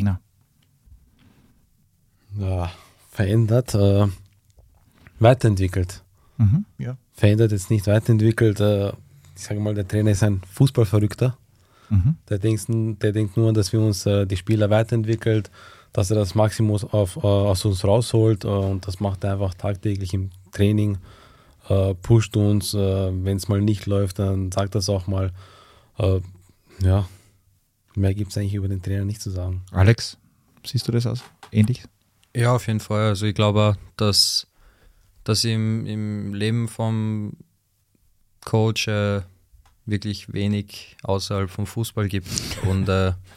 Ja, verändert, weiterentwickelt. Ja. Verändert jetzt nicht, weiterentwickelt. Ich sage mal, der Trainer ist ein Fußballverrückter. Der denkt nur, dass wir uns die Spieler weiterentwickelt, dass er das Maximum aus uns rausholt und das macht er einfach tagtäglich im Training, pusht uns, wenn es mal nicht läuft, dann sagt er es auch mal. Mehr gibt es eigentlich über den Trainer nicht zu sagen. Alex, siehst du das aus? Ähnlich? Ja, auf jeden Fall. Also ich glaube, dass im Leben vom Coach wirklich wenig außerhalb vom Fußball gibt. Und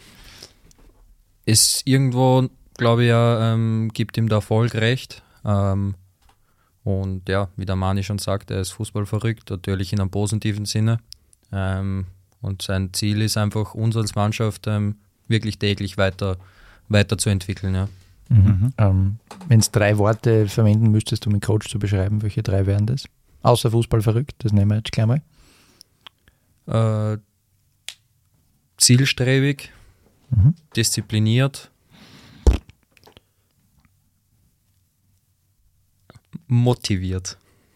es irgendwo, glaube ich, ja, gibt ihm der Erfolg recht. Und ja, wie der Mani schon sagt, er ist fußballverrückt, natürlich in einem positiven Sinne. Und sein Ziel ist einfach, uns als Mannschaft wirklich täglich weiterzuentwickeln. Ja. Wenn du 3 Worte verwenden müsstest, um einen Coach zu beschreiben, welche 3 wären das? Außer Fußball verrückt, das nehmen wir jetzt gleich mal. Zielstrebig, diszipliniert, motiviert.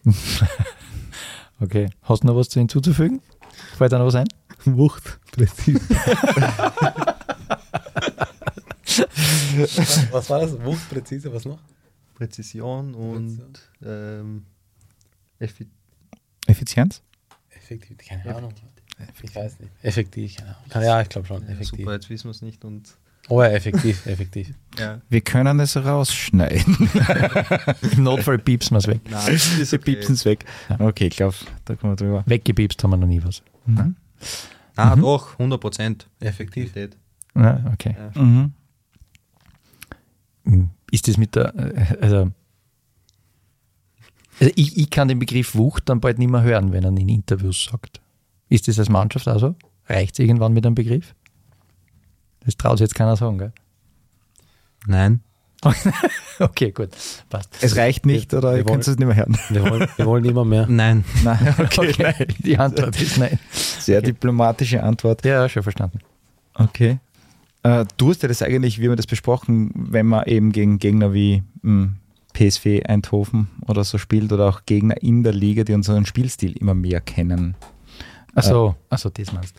Okay. Hast du noch was hinzuzufügen? Fällt dir noch was ein? Wucht, präzise. Was war das? Wucht, präzise, was noch? Präzision und Effizienz? Effektiv, keine Ahnung. Ich weiß nicht. Effektiv, keine Ahnung. Ja, ich glaube schon. Effektiv. Super, jetzt wissen wir es nicht. Und Oh ja, effektiv. ja. Wir können es rausschneiden. Im Notfall piepsen wir es weg. Nein, das ist Wir okay. piepsen es weg. Okay, ich glaube, da kommen wir drüber. Weggepiepst haben wir noch nie was. Doch, 100%. Effektiv. Ja, okay. Ja. Mhm. Ist das mit der, also ich kann den Begriff Wucht dann bald nicht mehr hören, wenn er ihn in Interviews sagt. Ist das als Mannschaft auch so? Reicht es irgendwann mit einem Begriff? Das traut sich jetzt keiner sagen, gell? Nein. Okay, gut. Passt. Es reicht nicht, oder ihr könnt es nicht mehr hören? Wir wollen immer mehr. Nein. Nein, okay. Okay, die Antwort ist nein. Sehr diplomatische Antwort. Ja, schon verstanden. Okay. Du hast ja das eigentlich, wie wir das besprochen, wenn man eben gegen Gegner wie PSV Eindhoven oder so spielt oder auch Gegner in der Liga, die unseren Spielstil immer mehr kennen. Achso, das meinst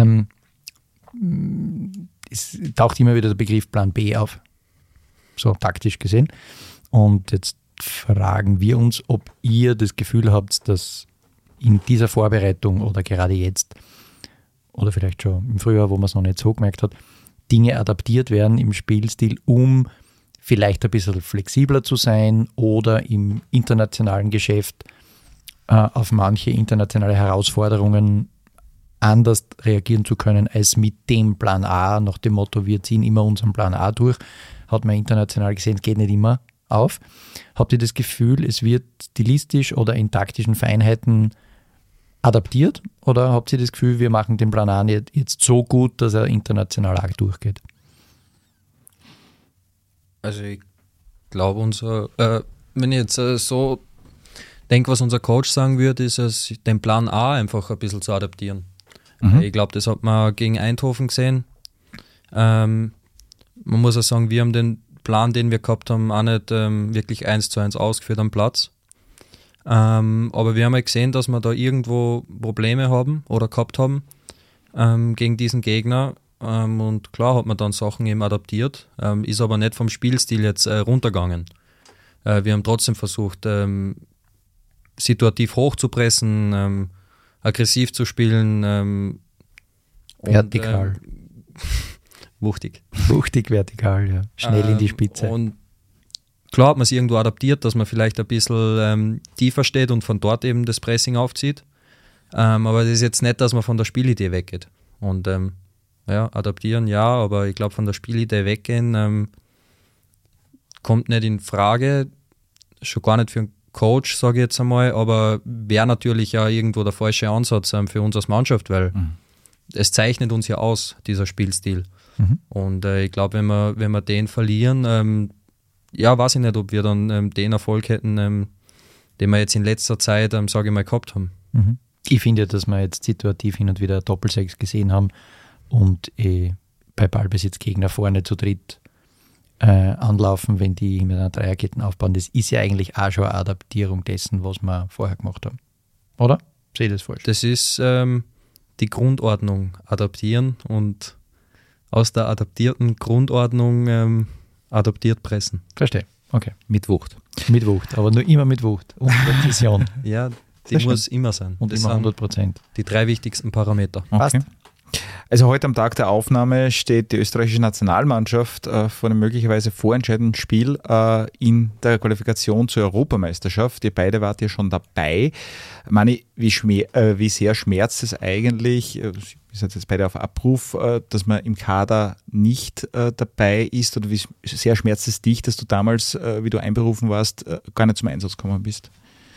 es taucht immer wieder der Begriff Plan B auf, so taktisch gesehen. Und jetzt fragen wir uns, ob ihr das Gefühl habt, dass in dieser Vorbereitung oder gerade jetzt oder vielleicht schon im Frühjahr, wo man es noch nicht so gemerkt hat, Dinge adaptiert werden im Spielstil, um vielleicht ein bisschen flexibler zu sein oder im internationalen Geschäft auf manche internationale Herausforderungen anders reagieren zu können als mit dem Plan A, nach dem Motto, wir ziehen immer unseren Plan A durch, hat man international gesehen, es geht nicht immer auf. Habt ihr das Gefühl, es wird stilistisch oder in taktischen Feinheiten adaptiert oder habt ihr das Gefühl, wir machen den Plan A nicht jetzt so gut, dass er international auch durchgeht? Also ich glaube, wenn ich jetzt so denke, was unser Coach sagen würde, ist es, den Plan A einfach ein bisschen zu adaptieren. Ich glaube, das hat man gegen Eindhoven gesehen. Man muss auch sagen, wir haben den Plan, den wir gehabt haben, auch nicht wirklich 1:1 ausgeführt am Platz. Aber wir haben ja gesehen, dass wir da irgendwo Probleme haben oder gehabt haben gegen diesen Gegner. Und klar hat man dann Sachen eben adaptiert, ist aber nicht vom Spielstil jetzt runtergegangen. Wir haben trotzdem versucht, situativ hochzupressen, aggressiv zu spielen. Vertikal. Wuchtig. Wuchtig, vertikal, ja. Schnell in die Spitze. Und klar hat man es irgendwo adaptiert, dass man vielleicht ein bisschen tiefer steht und von dort eben das Pressing aufzieht. Aber das ist jetzt nicht, dass man von der Spielidee weggeht. Und adaptieren ja, aber ich glaube, von der Spielidee weggehen kommt nicht in Frage. Schon gar nicht für einen Coach, sage ich jetzt einmal, aber wäre natürlich ja irgendwo der falsche Ansatz für uns als Mannschaft, weil es zeichnet uns ja aus, dieser Spielstil. Und ich glaube, wenn wir den verlieren, weiß ich nicht, ob wir dann den Erfolg hätten, den wir jetzt in letzter Zeit, sage ich mal, gehabt haben. Ich finde, dass wir jetzt situativ hin und wieder Doppelsechs gesehen haben und bei Ballbesitz Gegner vorne zu dritt anlaufen, wenn die mit einer Dreierketten aufbauen. Das ist ja eigentlich auch schon eine Adaptierung dessen, was wir vorher gemacht haben. Oder? Sehe ich das falsch? Das ist die Grundordnung adaptieren und aus der adaptierten Grundordnung adaptiert pressen. Verstehe. Okay. Mit Wucht. Mit Wucht, aber nur immer mit Wucht und Präzision. Ja, die Sehr muss immer sein. Und das immer sind 100%. die 3 wichtigsten Parameter. Passt. Okay. Also heute am Tag der Aufnahme steht die österreichische Nationalmannschaft vor einem möglicherweise vorentscheidenden Spiel in der Qualifikation zur Europameisterschaft. Ihr beide wart ja schon dabei. Mani, wie sehr schmerzt es eigentlich, ihr seid jetzt beide auf Abruf, dass man im Kader nicht dabei ist, oder wie sehr schmerzt es dich, dass du damals, wie du einberufen warst, gar nicht zum Einsatz gekommen bist?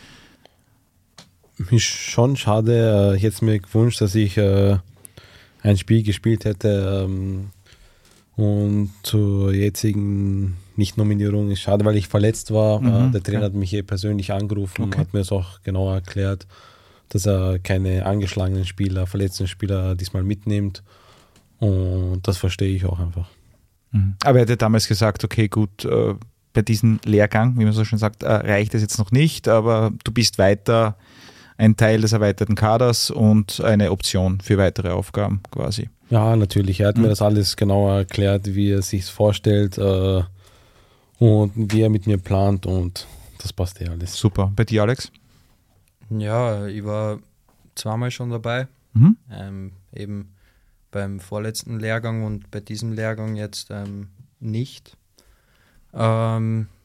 Ist schon schade. Ich hätte mir gewünscht, dass ich ein Spiel gespielt hätte Und zur jetzigen Nicht-Nominierung ist schade, weil ich verletzt war. Der Trainer hat mich persönlich angerufen und hat mir das auch genauer erklärt, dass er keine angeschlagenen Spieler, verletzten Spieler diesmal mitnimmt. Und das verstehe ich auch einfach. Aber er hat ja damals gesagt, okay, gut, bei diesem Lehrgang, wie man so schön sagt, reicht es jetzt noch nicht, aber du bist weiter ein Teil des erweiterten Kaders und eine Option für weitere Aufgaben quasi. Ja, natürlich. Er hat mir das alles genauer erklärt, wie er sich vorstellt und wie er mit mir plant, und das passt alles. Super. Bei dir, Alex? Ja, ich war zweimal schon dabei, eben beim vorletzten Lehrgang und bei diesem Lehrgang jetzt nicht. Ja,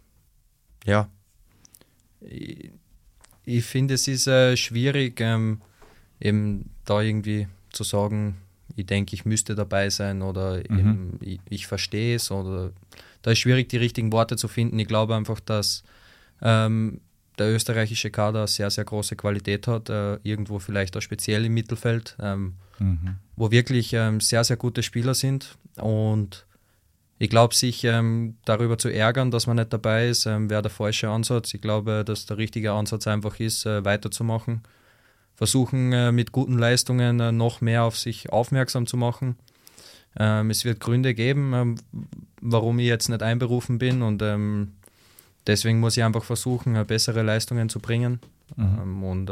ich finde, es ist schwierig, eben da irgendwie zu sagen, ich denke, ich müsste dabei sein oder eben, ich verstehe es, oder da ist schwierig, die richtigen Worte zu finden. Ich glaube einfach, dass der österreichische Kader sehr, sehr große Qualität hat, irgendwo vielleicht auch speziell im Mittelfeld, wo wirklich sehr, sehr gute Spieler sind, und ich glaube, sich darüber zu ärgern, dass man nicht dabei ist, wäre der falsche Ansatz. Ich glaube, dass der richtige Ansatz einfach ist, weiterzumachen, versuchen mit guten Leistungen noch mehr auf sich aufmerksam zu machen. Es wird Gründe geben, warum ich jetzt nicht einberufen bin, und deswegen muss ich einfach versuchen, bessere Leistungen zu bringen und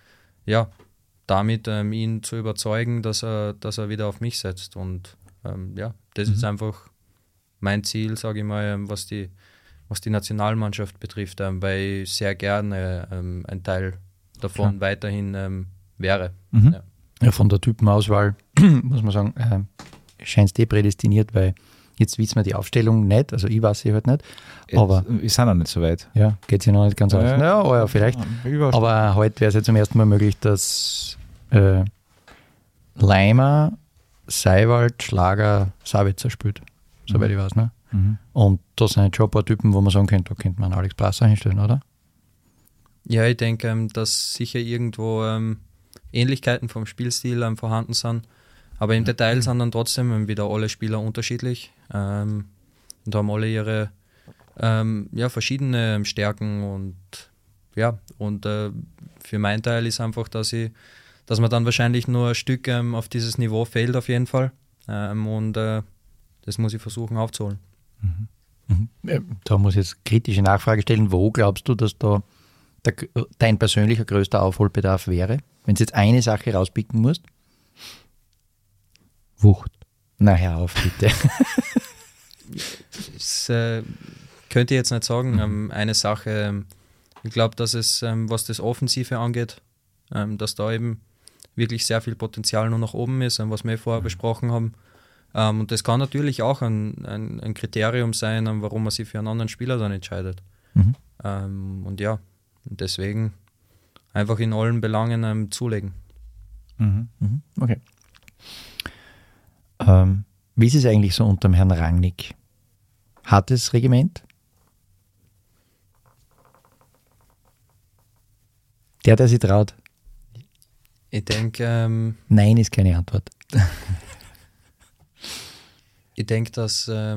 damit ihn zu überzeugen, dass er wieder auf mich setzt. Und das ist einfach mein Ziel, sage ich mal, was die Nationalmannschaft betrifft, weil ich sehr gerne ein Teil davon weiterhin wäre. Ja, von der Typenauswahl muss man sagen, scheint es prädestiniert, weil jetzt wissen wir die Aufstellung nicht, also ich weiß sie halt nicht, aber wir sind noch nicht so weit. Ja, geht sie noch nicht ganz aus. Ja, vielleicht. Aber heute wäre es ja zum ersten Mal möglich, dass Leimer, Seiwald, Schlager, Sabitzer spielt, soweit ich weiß. Ne? Und das sind schon ein paar Typen, wo man sagen könnte, da könnte man Alex Brasser hinstellen, oder? Ja, ich denke, dass sicher irgendwo Ähnlichkeiten vom Spielstil vorhanden sind, aber im Detail sind dann trotzdem wieder alle Spieler unterschiedlich und haben alle ihre verschiedene Stärken, und für meinen Teil ist einfach, dass man dann wahrscheinlich nur ein Stück auf dieses Niveau fehlt auf jeden Fall, und das muss ich versuchen aufzuholen. Da muss ich jetzt kritische Nachfrage stellen. Wo glaubst du, dass da dein persönlicher größter Aufholbedarf wäre? Wenn du jetzt eine Sache rauspicken musst? Wucht. Na, hör auf, bitte. Das könnte ich jetzt nicht sagen. Eine Sache, ich glaube, dass es, was das Offensive angeht, dass da eben wirklich sehr viel Potenzial nur nach oben ist, was wir vorher besprochen haben. Und das kann natürlich auch ein Kriterium sein, warum man sich für einen anderen Spieler dann entscheidet. Und deswegen einfach in allen Belangen zulegen. Okay. Wie ist es eigentlich so unter dem Herrn Rangnick? Hartes Regiment? Der sich traut? Ich denke... Nein ist keine Antwort. Ich denke, dass er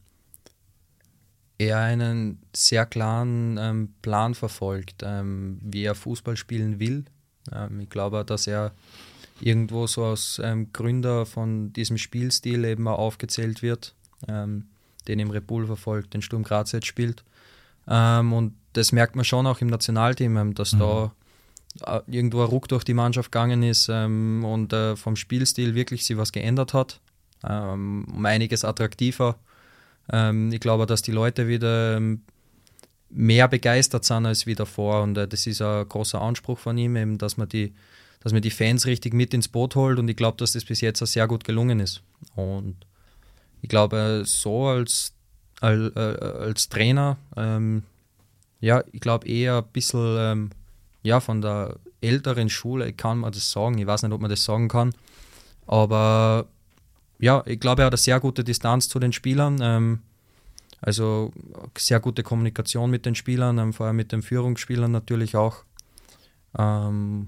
einen sehr klaren Plan verfolgt, wie er Fußball spielen will. Ich glaube, dass er irgendwo so als Gründer von diesem Spielstil eben auch aufgezählt wird, den im Red Bull verfolgt, den Sturm Graz jetzt spielt. Und das merkt man schon auch im Nationalteam, dass da irgendwo ein Ruck durch die Mannschaft gegangen ist und vom Spielstil wirklich sich was geändert hat, um einiges attraktiver. Ich glaube, dass die Leute wieder mehr begeistert sind als wie davor, und das ist ein großer Anspruch von ihm, eben, dass man die Fans richtig mit ins Boot holt, und ich glaube, dass das bis jetzt auch sehr gut gelungen ist. Und ich glaube, so als Trainer, ich glaube eher ein bisschen von der älteren Schule, kann man das sagen, ich weiß nicht, ob man das sagen kann, aber ich glaube, er hat eine sehr gute Distanz zu den Spielern, also sehr gute Kommunikation mit den Spielern, vor allem mit den Führungsspielern natürlich auch. Mani,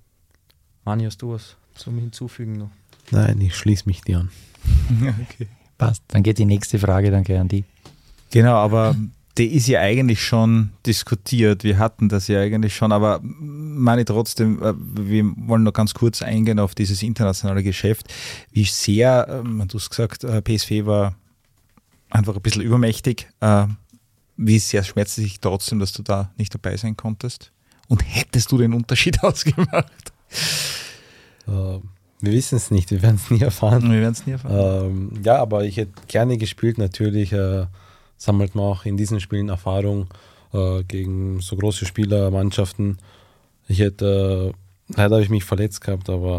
hast du was zum Hinzufügen noch? Nein, ich schließe mich dir an. Okay. Passt. Dann geht die nächste Frage dann gleich an die. Genau, aber die ist ja eigentlich schon diskutiert. Wir hatten das ja eigentlich schon, aber meine trotzdem, wir wollen noch ganz kurz eingehen auf dieses internationale Geschäft. Wie sehr, du hast gesagt, PSV war einfach ein bisschen übermächtig. Wie sehr schmerzt es dich trotzdem, dass du da nicht dabei sein konntest? Und hättest du den Unterschied ausgemacht? Wir wissen es nicht, wir werden es nie erfahren. Ja, aber ich hätte gerne gespielt, natürlich sammelt man auch in diesen Spielen Erfahrung gegen so große Spieler, Mannschaften. Leider habe ich mich verletzt gehabt, aber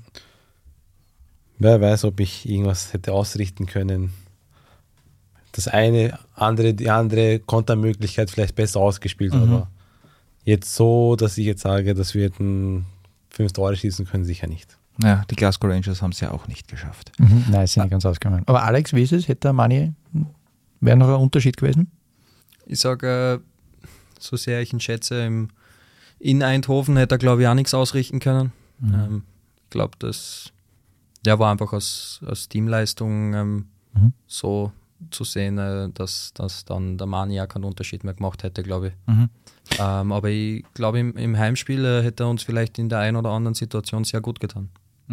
wer weiß, ob ich irgendwas hätte ausrichten können. Die andere Kontermöglichkeit vielleicht besser ausgespielt, aber jetzt so, dass ich jetzt sage, dass wir hätten 5 Tore schießen können, sicher nicht. Ja, die Glasgow Rangers haben es ja auch nicht geschafft. Nein, es sind nicht ganz ausgegangen. Aber Alex, wie ist es? Hätte der Mani, wäre noch ein Unterschied gewesen? Ich sage, so sehr ich ihn schätze, in Eindhoven hätte er, glaube ich, auch nichts ausrichten können. Ich glaube, der war einfach aus Teamleistung so zu sehen, dass dann der Mani ja keinen Unterschied mehr gemacht hätte, glaube ich. Aber ich glaube, im Heimspiel hätte er uns vielleicht in der einen oder anderen Situation sehr gut getan.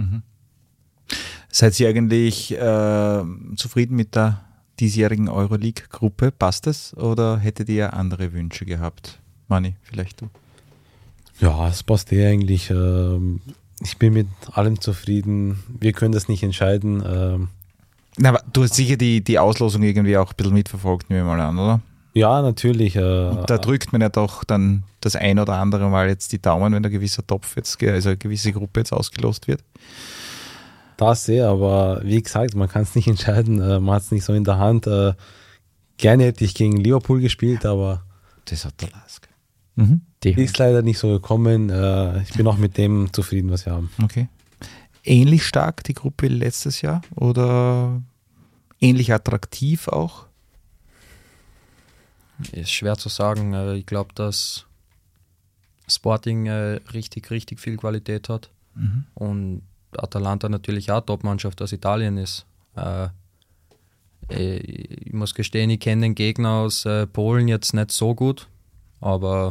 Seid ihr eigentlich zufrieden mit der diesjährigen Euroleague-Gruppe? Passt das? Oder hättet ihr andere Wünsche gehabt? Mani, vielleicht du? Ja, es passt eigentlich. Ich bin mit allem zufrieden. Wir können das nicht entscheiden. Na, aber du hast sicher die Auslosung irgendwie auch ein bisschen mitverfolgt, nehmen wir mal an, oder? Ja, natürlich. Da drückt man ja doch dann das ein oder andere Mal jetzt die Daumen, wenn ein gewisser Topf jetzt, also eine gewisse Gruppe jetzt ausgelost wird. Das sehr, aber wie gesagt, man kann es nicht entscheiden. Man hat es nicht so in der Hand. Gerne hätte ich gegen Liverpool gespielt, aber das hat der Lask. Ist leider nicht so gekommen. Ich bin auch mit dem zufrieden, was wir haben. Okay. Ähnlich stark die Gruppe letztes Jahr oder ähnlich attraktiv auch? Ist schwer zu sagen. Ich glaube, dass Sporting richtig, richtig viel Qualität hat und Atalanta natürlich auch Top-Mannschaft aus Italien ist. Ich muss gestehen, ich kenne den Gegner aus Polen jetzt nicht so gut, aber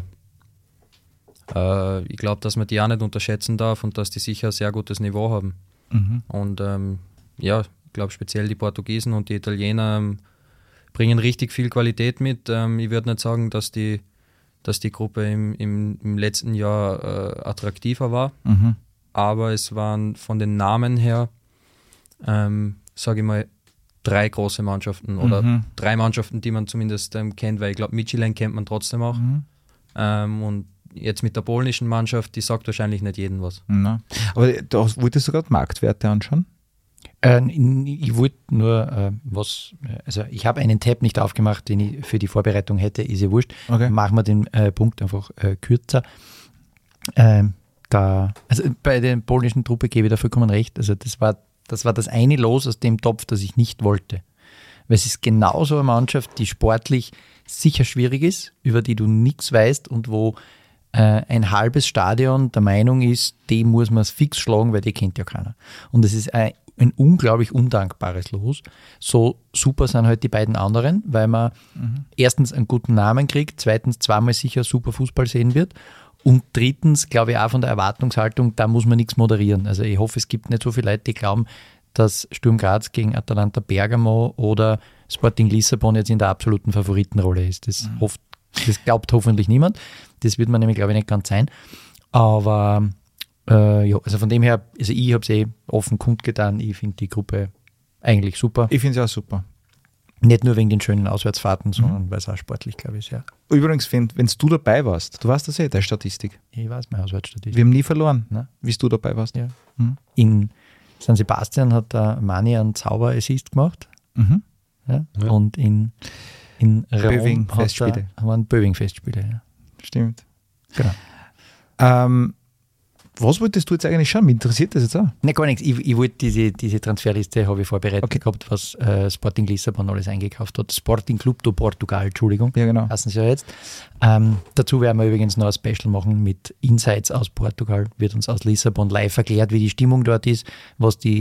ich glaube, dass man die auch nicht unterschätzen darf und dass die sicher ein sehr gutes Niveau haben. Und ja, ich glaube speziell die Portugiesen und die Italiener bringen richtig viel Qualität mit. Ich würde nicht sagen, dass die Gruppe im letzten Jahr attraktiver war, aber es waren von den Namen her, sage ich mal, 3 große Mannschaften oder 3 Mannschaften, die man zumindest kennt, weil ich glaube, Midtjylland kennt man trotzdem auch. Und jetzt mit der polnischen Mannschaft, die sagt wahrscheinlich nicht jedem was. Na. Aber du wolltest sogar Marktwerte anschauen? Ich wollte nur also ich habe einen Tab nicht aufgemacht, den ich für die Vorbereitung hätte, ist ja wurscht. Okay. Machen wir den Punkt einfach kürzer. Also bei der polnischen Truppe gebe ich da vollkommen recht. Also das war das eine Los aus dem Topf, das ich nicht wollte. Weil es ist genauso eine Mannschaft, die sportlich sicher schwierig ist, über die du nichts weißt und wo ein halbes Stadion der Meinung ist, die muss man fix schlagen, weil die kennt ja keiner. Und es ist ein unglaublich undankbares Los. So super sind halt die beiden anderen, weil man erstens einen guten Namen kriegt, zweitens zweimal sicher super Fußball sehen wird und drittens, glaube ich, auch von der Erwartungshaltung, da muss man nichts moderieren. Also ich hoffe, es gibt nicht so viele Leute, die glauben, dass Sturm Graz gegen Atalanta Bergamo oder Sporting Lissabon jetzt in der absoluten Favoritenrolle ist. Das glaubt hoffentlich niemand. Das wird man nämlich, glaube ich, nicht ganz sein. Aber ja, also von dem her, also ich habe es offen kundgetan, ich finde die Gruppe eigentlich super. Ich finde es auch super. Nicht nur wegen den schönen Auswärtsfahrten, sondern weil es auch sportlich, glaube ich, sehr. Übrigens, wenn du dabei warst, du weißt das der Statistik. Ich weiß meine Auswärtsstatistik. Wir haben nie verloren, Nein. wie du dabei warst. Ja. In San Sebastian hat der Mani einen Zauber-Assist gemacht. Ja. Und in Rom waren Böving-Festspiele. Ja. Stimmt. Genau. Was wolltest du jetzt eigentlich schauen? Mich interessiert das jetzt auch. Nein, gar nichts. Ich wollte diese Transferliste habe ich vorbereitet gehabt, was Sporting Lissabon alles eingekauft hat. Sporting Club do Portugal, Entschuldigung. Ja, genau. Heißen sie ja jetzt. Dazu werden wir übrigens noch ein Special machen mit Insights aus Portugal. Wird uns aus Lissabon live erklärt, wie die Stimmung dort ist, was die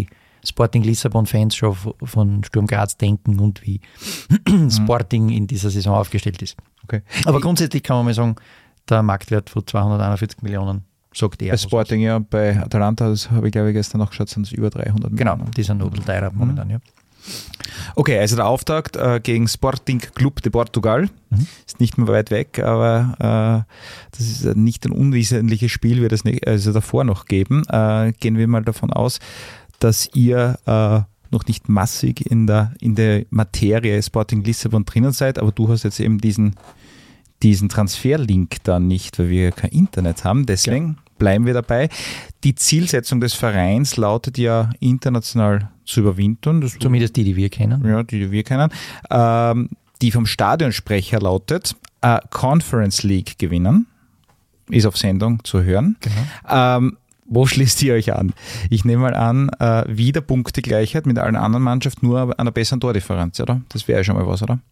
Sporting Lissabon-Fans schon von Sturm Graz denken und wie Sporting in dieser Saison aufgestellt ist. Okay. Aber grundsätzlich kann man mal sagen, der Marktwert von 241 Millionen sagt Bei Sporting, ja, bei Atalanta, das habe ich glaube ich gestern noch geschaut, sind es über 300 Millionen. Genau, die sind noch ein bisschen teurer momentan, ja. Okay, also der Auftakt gegen Sporting Club de Portugal ist nicht mehr weit weg, aber das ist nicht ein unwesentliches Spiel, wird es also davor noch geben. Gehen wir mal davon aus, dass ihr noch nicht massig in der Materie Sporting Lissabon drinnen seid, aber du hast jetzt eben diesen Transferlink da nicht, weil wir kein Internet haben, deswegen bleiben wir dabei. Die Zielsetzung des Vereins lautet ja, international zu überwintern. Zumindest die wir kennen. Ja, die wir kennen. Die vom Stadionsprecher lautet, Conference League gewinnen. Ist auf Sendung zu hören. Genau. Wo schließt ihr euch an? Ich nehme mal an, wieder Punktegleichheit mit allen anderen Mannschaften, nur an einer besseren Tordifferenz, oder? Das wäre ja schon mal was, oder?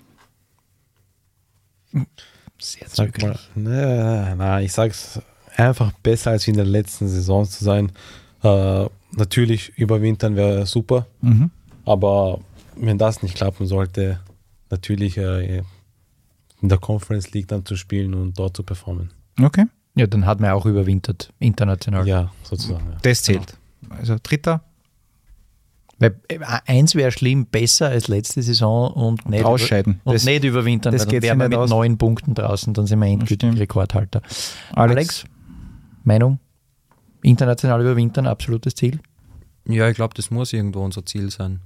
Sehr Sag mal, ich sag's einfach besser als in der letzten Saison zu sein. Natürlich überwintern wäre super, aber wenn das nicht klappen sollte, natürlich in der Conference League dann zu spielen und dort zu performen. Okay. Ja, dann hat man auch überwintert, international. Ja, sozusagen. Ja. Das zählt. Also Dritter. Weil eins wäre schlimm, besser als letzte Saison und nicht, ausscheiden. nicht überwintern, das weil dann geht wären wir nicht mit aus. 9 Punkten draußen, dann sind wir endgültig Rekordhalter. Alex, Meinung? International überwintern, absolutes Ziel? Ja, ich glaube, das muss irgendwo unser Ziel sein.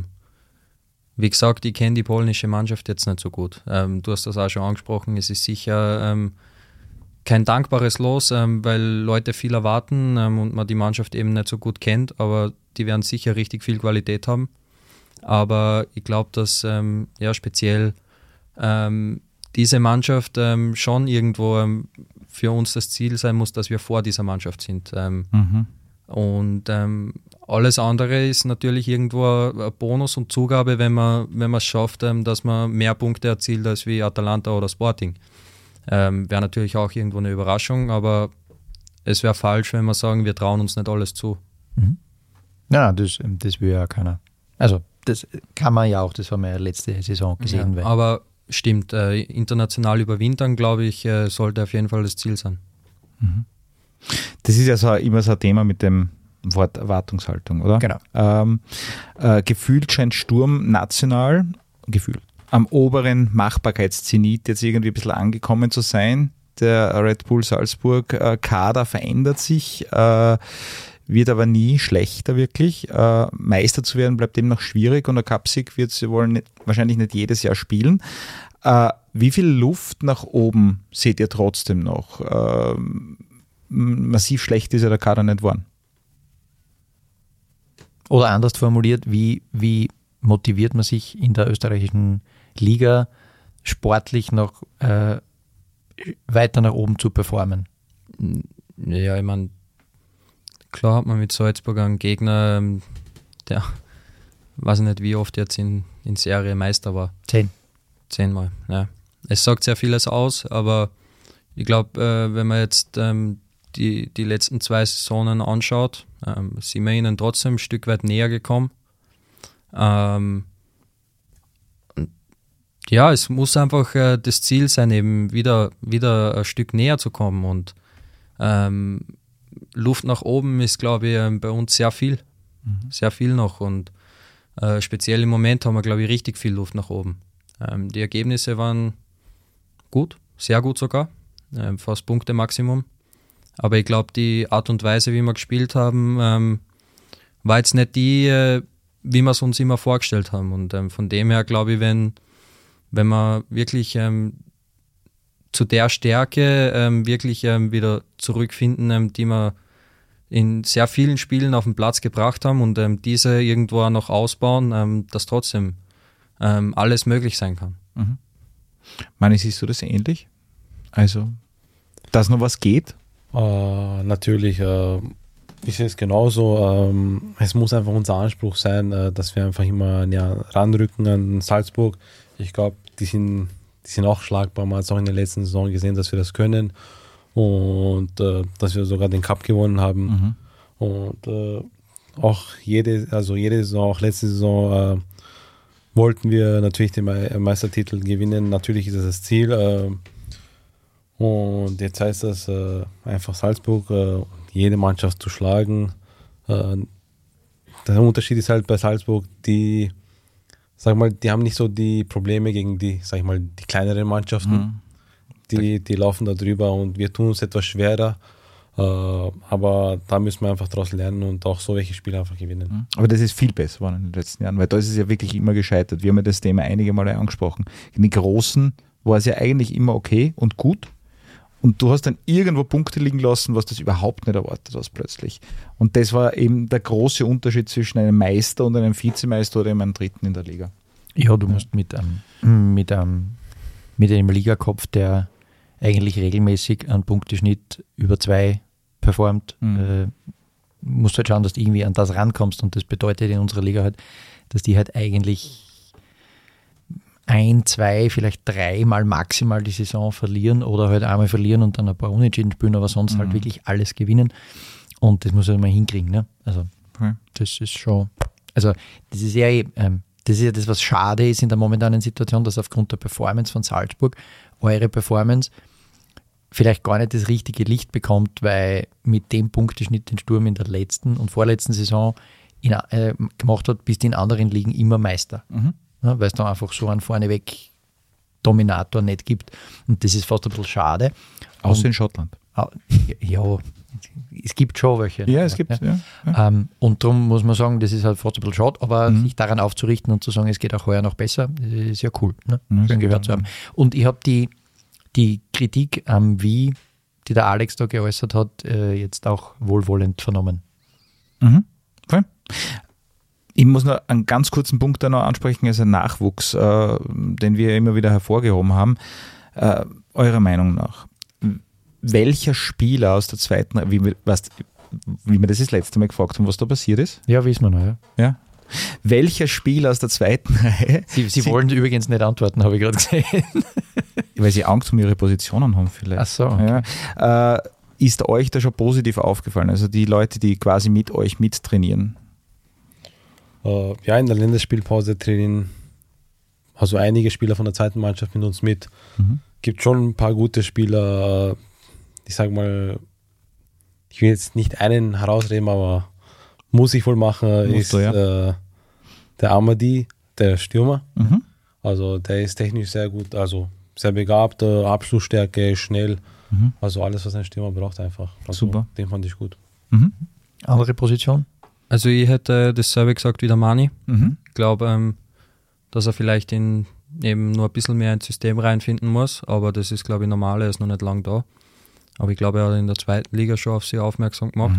Wie gesagt, ich kenne die polnische Mannschaft jetzt nicht so gut. Du hast das auch schon angesprochen, es ist sicher kein dankbares Los, weil Leute viel erwarten und man die Mannschaft eben nicht so gut kennt, aber die werden sicher richtig viel Qualität haben. Aber ich glaube, dass speziell diese Mannschaft schon irgendwo für uns das Ziel sein muss, dass wir vor dieser Mannschaft sind. Und alles andere ist natürlich irgendwo ein Bonus und Zugabe, wenn man es schafft, dass man mehr Punkte erzielt als wie Atalanta oder Sporting. Wäre natürlich auch irgendwo eine Überraschung, aber es wäre falsch, wenn wir sagen, wir trauen uns nicht alles zu. Ja, das will ja keiner. Also das kann man ja auch, das haben wir ja letzte Saison gesehen. Ja, aber stimmt, international überwintern, glaube ich, sollte auf jeden Fall das Ziel sein. Das ist ja immer so ein Thema mit dem Wort Erwartungshaltung, oder? Genau. Gefühlt scheint Sturm national, am oberen Machbarkeitszenit jetzt irgendwie ein bisschen angekommen zu sein. Der Red Bull Salzburg Kader verändert sich, wird aber nie schlechter wirklich. Meister zu werden bleibt demnach schwierig und der Cupsieg wird sie wohl wahrscheinlich nicht jedes Jahr spielen. Wie viel Luft nach oben seht ihr trotzdem noch? Massiv schlecht ist ja der Kader nicht geworden. Oder anders formuliert, wie motiviert man sich in der österreichischen Liga sportlich noch weiter nach oben zu performen? Ja, ich meine, klar hat man mit Salzburg einen Gegner, der, weiß ich nicht, wie oft jetzt in Serie Meister war. 10 Mal, ja. Es sagt sehr vieles aus, aber ich glaube, wenn man jetzt die letzten 2 Saisonen anschaut, sind wir ihnen trotzdem ein Stück weit näher gekommen. Ja, es muss einfach das Ziel sein, eben wieder ein Stück näher zu kommen und Luft nach oben ist, glaube ich, bei uns sehr viel noch und speziell im Moment haben wir, glaube ich, richtig viel Luft nach oben. Die Ergebnisse waren gut, sehr gut sogar, fast Punkte-Maximum, aber ich glaube, die Art und Weise, wie wir gespielt haben, war jetzt nicht die, wie wir es uns immer vorgestellt haben und von dem her, glaube ich, wenn wir wirklich zu der Stärke wirklich wieder zurückfinden, die wir in sehr vielen Spielen auf den Platz gebracht haben und diese irgendwo auch noch ausbauen, dass trotzdem alles möglich sein kann. Mani, siehst du das ähnlich? Also, dass noch was geht? Natürlich ist es genauso. Es muss einfach unser Anspruch sein, dass wir einfach immer näher ranrücken an Salzburg. Ich glaube, die sind auch schlagbar. Man hat es auch in der letzten Saison gesehen, dass wir das können und dass wir sogar den Cup gewonnen haben. Und auch jede Saison, auch letzte Saison wollten wir natürlich den Meistertitel gewinnen. Natürlich ist das Ziel. Und jetzt heißt das einfach Salzburg, jede Mannschaft zu schlagen. Der Unterschied ist halt bei Salzburg, die haben nicht so die Probleme gegen die kleineren Mannschaften. Die laufen da drüber und wir tun uns etwas schwerer. Aber da müssen wir einfach daraus lernen und auch so welche Spiele einfach gewinnen. Aber das ist viel besser geworden in den letzten Jahren, weil da ist es ja wirklich immer gescheitert. Wir haben ja das Thema einige Male angesprochen. In den Großen war es ja eigentlich immer okay und gut. Und du hast dann irgendwo Punkte liegen lassen, was das überhaupt nicht erwartet hast plötzlich. Und das war eben der große Unterschied zwischen einem Meister und einem Vizemeister oder einem Dritten in der Liga. Ja, du musst mit einem Ligakopf, der eigentlich regelmäßig einen Punkteschnitt über 2 performt, musst halt schauen, dass du irgendwie an das rankommst. Und das bedeutet in unserer Liga halt, dass die halt eigentlich 1, 2, vielleicht 3 Mal maximal die Saison verlieren oder halt einmal verlieren und dann ein paar Unentschieden spielen, aber sonst halt wirklich alles gewinnen. Und das muss halt mal hinkriegen. Ne? Also das ist schon, also das ist ja das, was schade ist in der momentanen Situation, dass aufgrund der Performance von Salzburg eure Performance vielleicht gar nicht das richtige Licht bekommt, weil mit dem Punkteschnitt den Sturm in der letzten und vorletzten Saison gemacht hat, bist in anderen Ligen immer Meister. Ja, weil es dann einfach so einen vorneweg Dominator nicht gibt. Und das ist fast ein bisschen schade. Außer in Schottland. Ja, es gibt schon welche. Ja, es gibt ja. Und darum muss man sagen, das ist halt fast ein bisschen schade, aber sich daran aufzurichten und zu sagen, es geht auch heuer noch besser, ist ja cool. Ne? Schön gehört zu haben. Und ich habe die Kritik am Wie, die der Alex da geäußert hat, jetzt auch wohlwollend vernommen. Voll. Ich muss noch einen ganz kurzen Punkt da noch ansprechen, also Nachwuchs, den wir immer wieder hervorgehoben haben. Eurer Meinung nach, welcher Spieler aus der zweiten, wie wir das letzte Mal gefragt haben, was da passiert ist? Ja, wissen wir noch, ja. Welcher Spieler aus der zweiten Reihe? Sie wollen übrigens nicht antworten, habe ich gerade gesehen. Weil sie Angst um ihre Positionen haben vielleicht. Ach so. Okay. Ja. Ist euch da schon positiv aufgefallen? Also die Leute, die quasi mit euch mittrainieren? Ja, in der Länderspielpause trainieren also einige Spieler von der zweiten Mannschaft mit uns mit. Gibt schon ein paar gute Spieler. Ich sage mal, ich will jetzt nicht einen herausreden, aber muss ich wohl machen, ist der Amadi, der Stürmer. Also der ist technisch sehr gut, also sehr begabt, Abschlussstärke, schnell. Also alles, was ein Stürmer braucht einfach. Also super. Den fand ich gut. Andere Position? Also ich hätte dasselbe gesagt wie der Mani. Ich glaube, dass er vielleicht eben nur ein bisschen mehr ins System reinfinden muss, aber das ist, glaube ich, normal, er ist noch nicht lang da. Aber ich glaube, er hat in der zweiten Liga schon auf sich aufmerksam gemacht.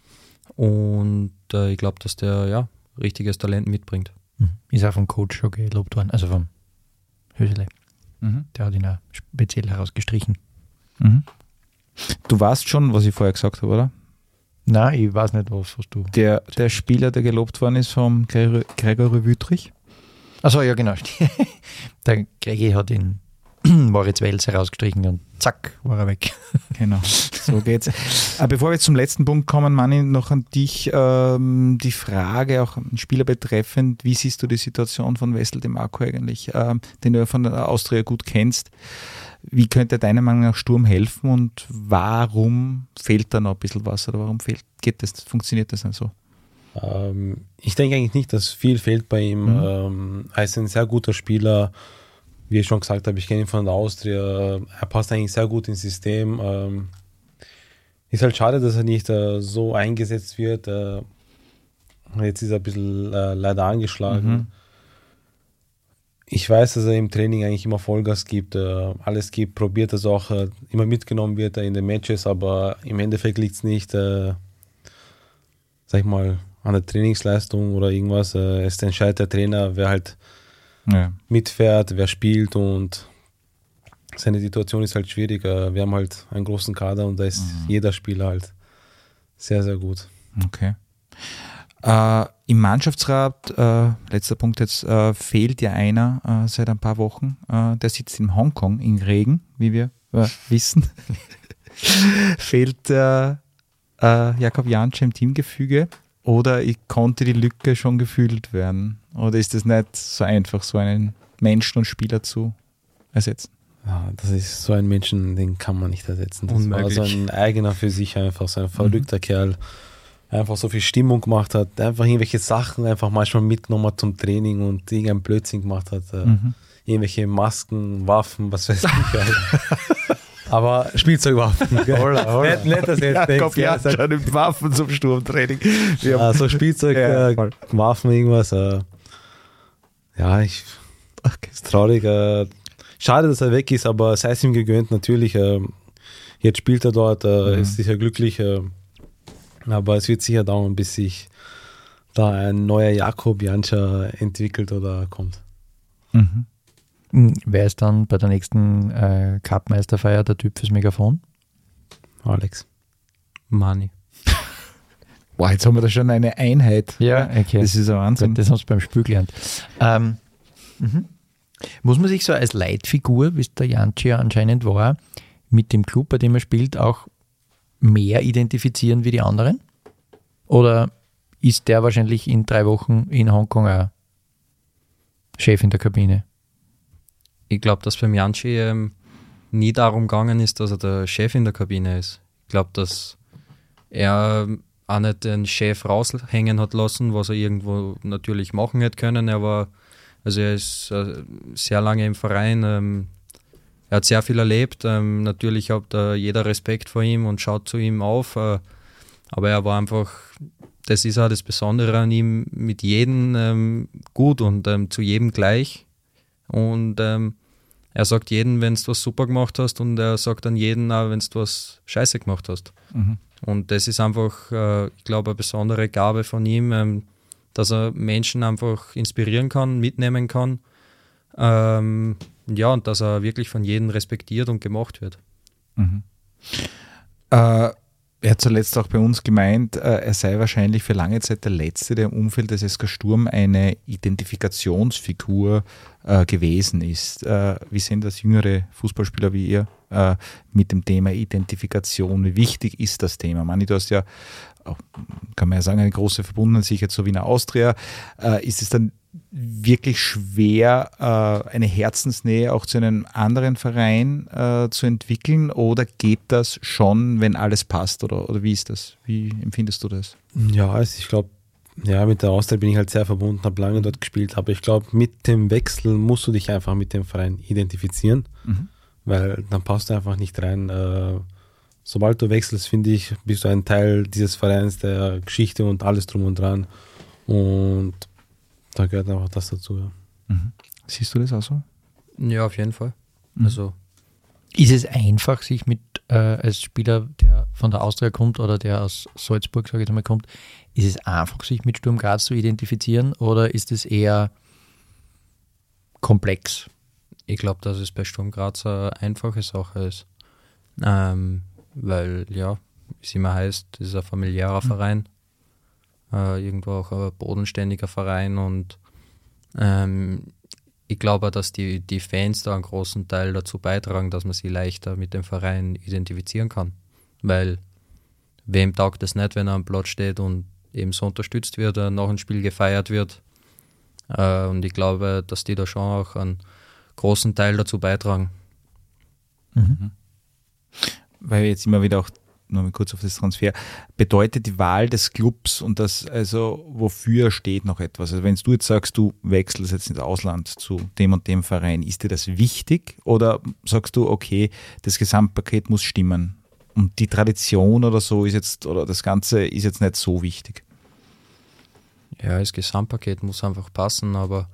Und ich glaube, dass der richtiges Talent mitbringt. Ist auch vom Coach schon gelobt worden, also vom Hösele. Der hat ihn auch speziell herausgestrichen. Du weißt schon, was ich vorher gesagt habe, oder? Nein, ich weiß nicht, was du... Der Spieler, der gelobt worden ist vom Gregory Wüttrich. Achso, ja genau. Der Gregi hat ihn Moritz Wels herausgestrichen und zack, war er weg. Genau, so geht's. Bevor wir jetzt zum letzten Punkt kommen, Manni, noch an dich die Frage, auch einen Spieler betreffend, wie siehst du die Situation von Wessel de Marco eigentlich, den du ja von der Austria gut kennst? Wie könnte deiner Meinung nach Sturm helfen und warum fehlt da noch ein bisschen was oder warum funktioniert das nicht so? Ich denke eigentlich nicht, dass viel fehlt bei ihm. Er ist ein sehr guter Spieler. Wie ich schon gesagt habe, ich kenne ihn von der Austria. Er passt eigentlich sehr gut ins System. Ist halt schade, dass er nicht so eingesetzt wird. Jetzt ist er ein bisschen leider angeschlagen. Ich weiß, dass er im Training eigentlich immer Vollgas gibt, alles gibt, probiert, dass auch immer mitgenommen wird in den Matches, aber im Endeffekt liegt es nicht, sag ich mal, an der Trainingsleistung oder irgendwas. Es entscheidet der Trainer, wer halt mitfährt, wer spielt, und seine Situation ist halt schwierig. Wir haben halt einen großen Kader und da ist jeder Spieler halt sehr, sehr gut. Okay. Im Mannschaftsrat, letzter Punkt jetzt, fehlt ja einer seit ein paar Wochen. Der sitzt in Hongkong in Regen, wie wir wissen. Fehlt Jakob Jansche im Teamgefüge. Oder konnte die Lücke schon gefüllt werden? Oder ist es nicht so einfach, so einen Menschen und Spieler zu ersetzen? Ja, das ist so ein Menschen, den kann man nicht ersetzen. Das Unmöglich. war so ein eigener für sich, einfach so ein verrückter Kerl. Einfach so viel Stimmung gemacht hat, einfach irgendwelche Sachen einfach manchmal mitgenommen hat zum Training und irgendein Blödsinn gemacht hat. Irgendwelche Masken, Waffen, was weiß ich. Aber Spielzeugwaffen. Gell? Nicht, dass ihr jetzt denkt, Ja, schon nimmt Waffen zum Sturmtraining. ja, so Spielzeugwaffen, irgendwas. Ist traurig. Schade, dass er weg ist, aber sei es ihm gegönnt, natürlich. Jetzt spielt er dort, ist sicher glücklich. Aber es wird sicher dauern, bis sich da ein neuer Jakob Janča entwickelt oder kommt. Wer ist dann bei der nächsten Cup-Meisterfeier der Typ fürs Megafon? Alex. Money. Boah, jetzt haben wir da schon eine Einheit. Ja, okay. Das ist ein Wahnsinn. Das haben sie beim Spiel gelernt. Muss man sich so als Leitfigur, wie es der Janči anscheinend war, mit dem Club, bei dem er spielt, auch mehr identifizieren wie die anderen? Oder ist der wahrscheinlich in 3 Wochen in Hongkong auch Chef in der Kabine? Ich glaube, dass beim Janči nie darum gegangen ist, dass er der Chef in der Kabine ist. Ich glaube, dass er auch nicht den Chef raushängen hat lassen, was er irgendwo natürlich machen hätte können. Er ist sehr lange im Verein. Er hat sehr viel erlebt. Natürlich hat jeder Respekt vor ihm und schaut zu ihm auf. Aber er war einfach, das ist auch das Besondere an ihm, mit jedem gut und zu jedem gleich. Und er sagt jedem, wenn du was super gemacht hast, und er sagt an jeden auch, wenn du was scheiße gemacht hast. Und das ist einfach, ich glaube, eine besondere Gabe von ihm, dass er Menschen einfach inspirieren kann, mitnehmen kann. Und dass er wirklich von jedem respektiert und gemocht wird. Er hat zuletzt auch bei uns gemeint, er sei wahrscheinlich für lange Zeit der Letzte, der im Umfeld des SK Sturm eine Identifikationsfigur gewesen ist. Wie sehen das jüngere Fußballspieler wie ihr mit dem Thema Identifikation? Wie wichtig ist das Thema? Manni, du hast ja, kann man ja sagen, eine große Verbundenheit, sicher zur Wiener Austria. Ist es dann wirklich schwer, eine Herzensnähe auch zu einem anderen Verein zu entwickeln, oder geht das schon, wenn alles passt, oder wie ist das? Wie empfindest du das? Ja, also ich glaube, mit der Austria bin ich halt sehr verbunden, habe lange dort gespielt, aber ich glaube, mit dem Wechsel musst du dich einfach mit dem Verein identifizieren, weil dann passt du einfach nicht rein. Sobald du wechselst, finde ich, bist du ein Teil dieses Vereins, der Geschichte und alles drum und dran, und da gehört einfach das dazu. Ja. Siehst du das auch so? Ja, auf jeden Fall. Also Ist es einfach, sich mit als Spieler, der von der Austria kommt oder der aus Salzburg, sage ich jetzt mal, kommt, ist es einfach, sich mit Sturm Graz zu identifizieren, oder ist es eher komplex? Ich glaube, dass es bei Sturm Graz eine einfache Sache ist. Weil, ja, wie es immer heißt, das ist ein familiärer Verein. Irgendwo auch ein bodenständiger Verein, und ich glaube, dass die Fans da einen großen Teil dazu beitragen, dass man sich leichter mit dem Verein identifizieren kann. Weil wem taugt es nicht, wenn er am Platz steht und eben so unterstützt wird, nach dem Spiel gefeiert wird. Und ich glaube, dass die da schon auch einen großen Teil dazu beitragen. Weil wir jetzt immer wieder auch noch mal kurz auf das Transfer, bedeutet die Wahl des Clubs und das, also wofür steht noch etwas? Also wenn du jetzt sagst, du wechselst jetzt ins Ausland zu dem und dem Verein, ist dir das wichtig, oder sagst du, okay, das Gesamtpaket muss stimmen und die Tradition oder so ist jetzt, oder das Ganze ist jetzt nicht so wichtig? Ja, das Gesamtpaket muss einfach passen, aber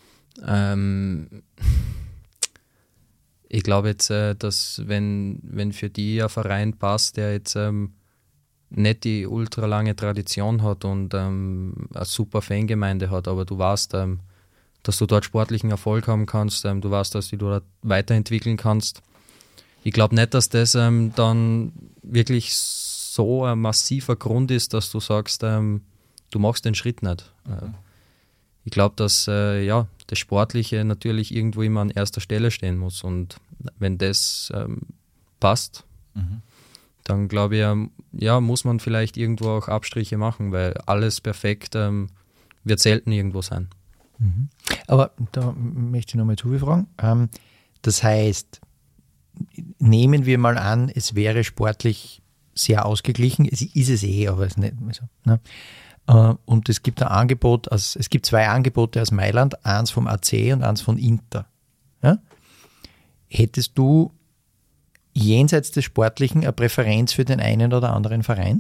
ich glaube jetzt, dass wenn für die ein Verein passt, der jetzt nicht die ultra lange Tradition hat und eine super Fangemeinde hat, aber du weißt, dass du dort sportlichen Erfolg haben kannst, du weißt, dass du dort weiterentwickeln kannst. Ich glaube nicht, dass das dann wirklich so ein massiver Grund ist, dass du sagst, du machst den Schritt nicht. Ich glaube, dass das Sportliche natürlich irgendwo immer an erster Stelle stehen muss, und wenn das passt, dann glaube ich, ja, muss man vielleicht irgendwo auch Abstriche machen, weil alles perfekt wird selten irgendwo sein. Mhm. Aber da möchte ich nochmal zufragen. Das heißt, nehmen wir mal an, es wäre sportlich sehr ausgeglichen. Es ist es aber es ist nicht so. Ne? Und es gibt es gibt 2 Angebote aus Mailand, eins vom AC und eins von Inter. Ja? Hättest du jenseits des Sportlichen eine Präferenz für den einen oder anderen Verein?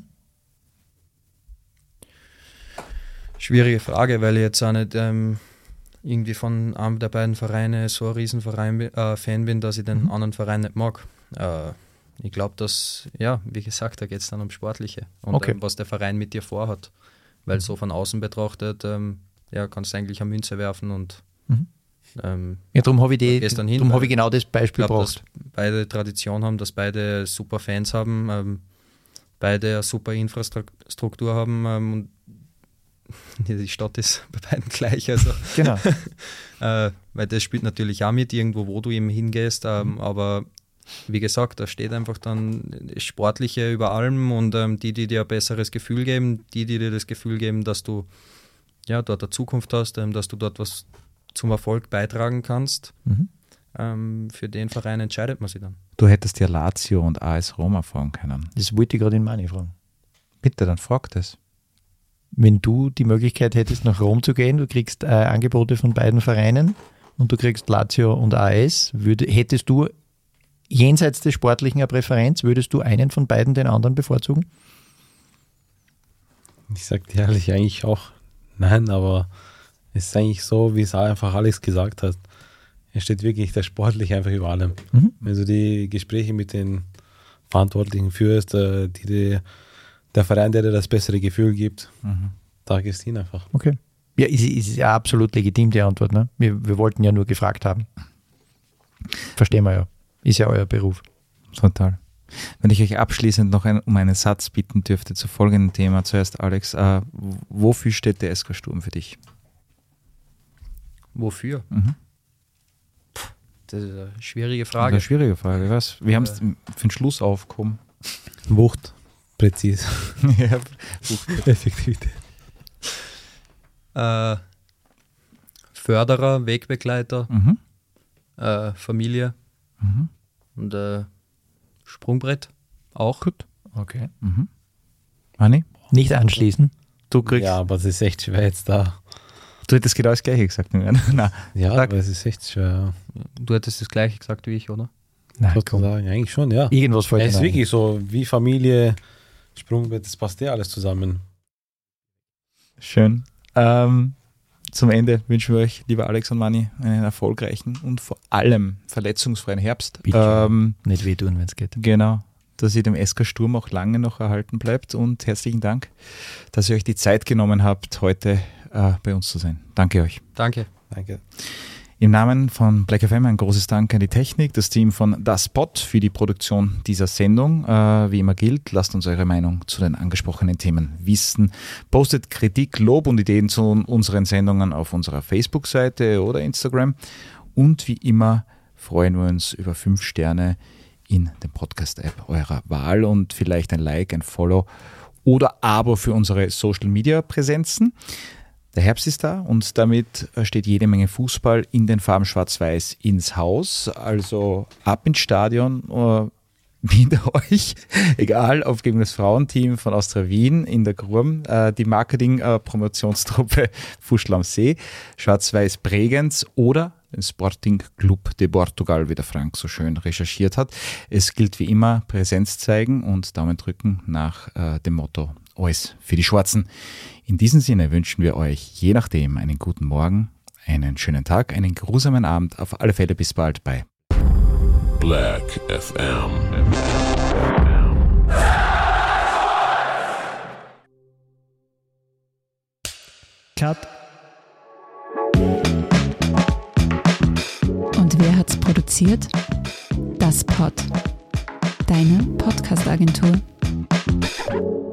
Schwierige Frage, weil ich jetzt auch nicht irgendwie von einem der beiden Vereine so ein Riesenverein Fan bin, dass ich den anderen Verein nicht mag. Ich glaube, dass, ja, wie gesagt, da geht es dann um Sportliche und was der Verein mit dir vorhat. Weil so von außen betrachtet, kannst du eigentlich eine Münze werfen und darum habe ich genau das Beispiel gebracht. Dass beide Tradition haben, dass beide super Fans haben, beide eine super Infrastruktur haben und die Stadt ist bei beiden gleich. Also. Genau. Weil das spielt natürlich auch mit, irgendwo, wo du eben hingehst, aber wie gesagt, da steht einfach dann das Sportliche über allem und die dir ein besseres Gefühl geben, die dir das Gefühl geben, dass du dort eine Zukunft hast, dass du dort was zum Erfolg beitragen kannst. Für den Verein entscheidet man sich dann. Du hättest ja Lazio und AS Roma fragen können. Das wollte ich gerade in Mani fragen. Bitte, dann frag das. Wenn du die Möglichkeit hättest, nach Rom zu gehen, du kriegst Angebote von beiden Vereinen und du kriegst Lazio und AS, hättest du jenseits des Sportlichen eine Präferenz, würdest du einen von beiden den anderen bevorzugen? Ich sage dir ehrlich eigentlich auch nein, aber es ist eigentlich so, wie es einfach Alex gesagt hat. Es steht wirklich der Sportliche einfach über allem. Wenn du die Gespräche mit den Verantwortlichen führst, der Verein, der dir das bessere Gefühl gibt, da gehst du hin einfach. Okay. Ja, ist ja absolut legitim, die Antwort. Ne? Wir wollten ja nur gefragt haben. Verstehen wir ja. Ist ja euer Beruf. Total. Wenn ich euch abschließend noch um einen Satz bitten dürfte zu folgendem Thema. Zuerst, Alex, wofür steht der SK Sturm für dich? Wofür? Das ist eine schwierige Frage. Eine schwierige Frage, was? Wir haben es für den Schluss aufgehoben. Wucht, präzise. Ja, Effektivität. Förderer, Wegbegleiter, Familie und Sprungbrett auch. Gut. Okay. Anni? Nicht anschließen. Du kriegst. Ja, aber es ist echt schwer jetzt da. Du hättest genau das Gleiche gesagt. Nein. Ja, aber es ist echt schwer. Du hättest das Gleiche gesagt wie ich, oder? Nein, Sozusagen, eigentlich schon, ja. Irgendwas fällt Es ist wirklich so, wie Familie, Sprungbrett, das passt ja alles zusammen. Schön. Zum Ende wünschen wir euch, lieber Alex und Manni, einen erfolgreichen und vor allem verletzungsfreien Herbst. Bitte nicht wehtun, wenn es geht. Genau, dass ihr dem SK Sturm auch lange noch erhalten bleibt und herzlichen Dank, dass ihr euch die Zeit genommen habt, heute bei uns zu sein. Danke euch. Danke. Danke. Im Namen von Black FM ein großes Dank an die Technik, das Team von Das Pod für die Produktion dieser Sendung. Wie immer gilt, lasst uns eure Meinung zu den angesprochenen Themen wissen. Postet Kritik, Lob und Ideen zu unseren Sendungen auf unserer Facebook-Seite oder Instagram. Und wie immer freuen wir uns über 5 Sterne in der Podcast-App eurer Wahl und vielleicht ein Like, ein Follow oder Abo für unsere Social-Media-Präsenzen. Der Herbst ist da und damit steht jede Menge Fußball in den Farben Schwarz-Weiß ins Haus. Also ab ins Stadion, hinter euch, egal, ob gegen das Frauenteam von Austria Wien in der Grum, die Marketing-Promotionstruppe Fuschl am See, Schwarz-Weiß Bregenz oder den Sporting Club de Portugal, wie der Frank so schön recherchiert hat. Es gilt wie immer, Präsenz zeigen und Daumen drücken nach dem Motto Alles für die Schwarzen. In diesem Sinne wünschen wir euch je nachdem einen guten Morgen, einen schönen Tag, einen grusamen Abend. Auf alle Fälle bis bald bei Black FM. Cut. Und wer hat's produziert? Das Pod. Deine Podcast-Agentur.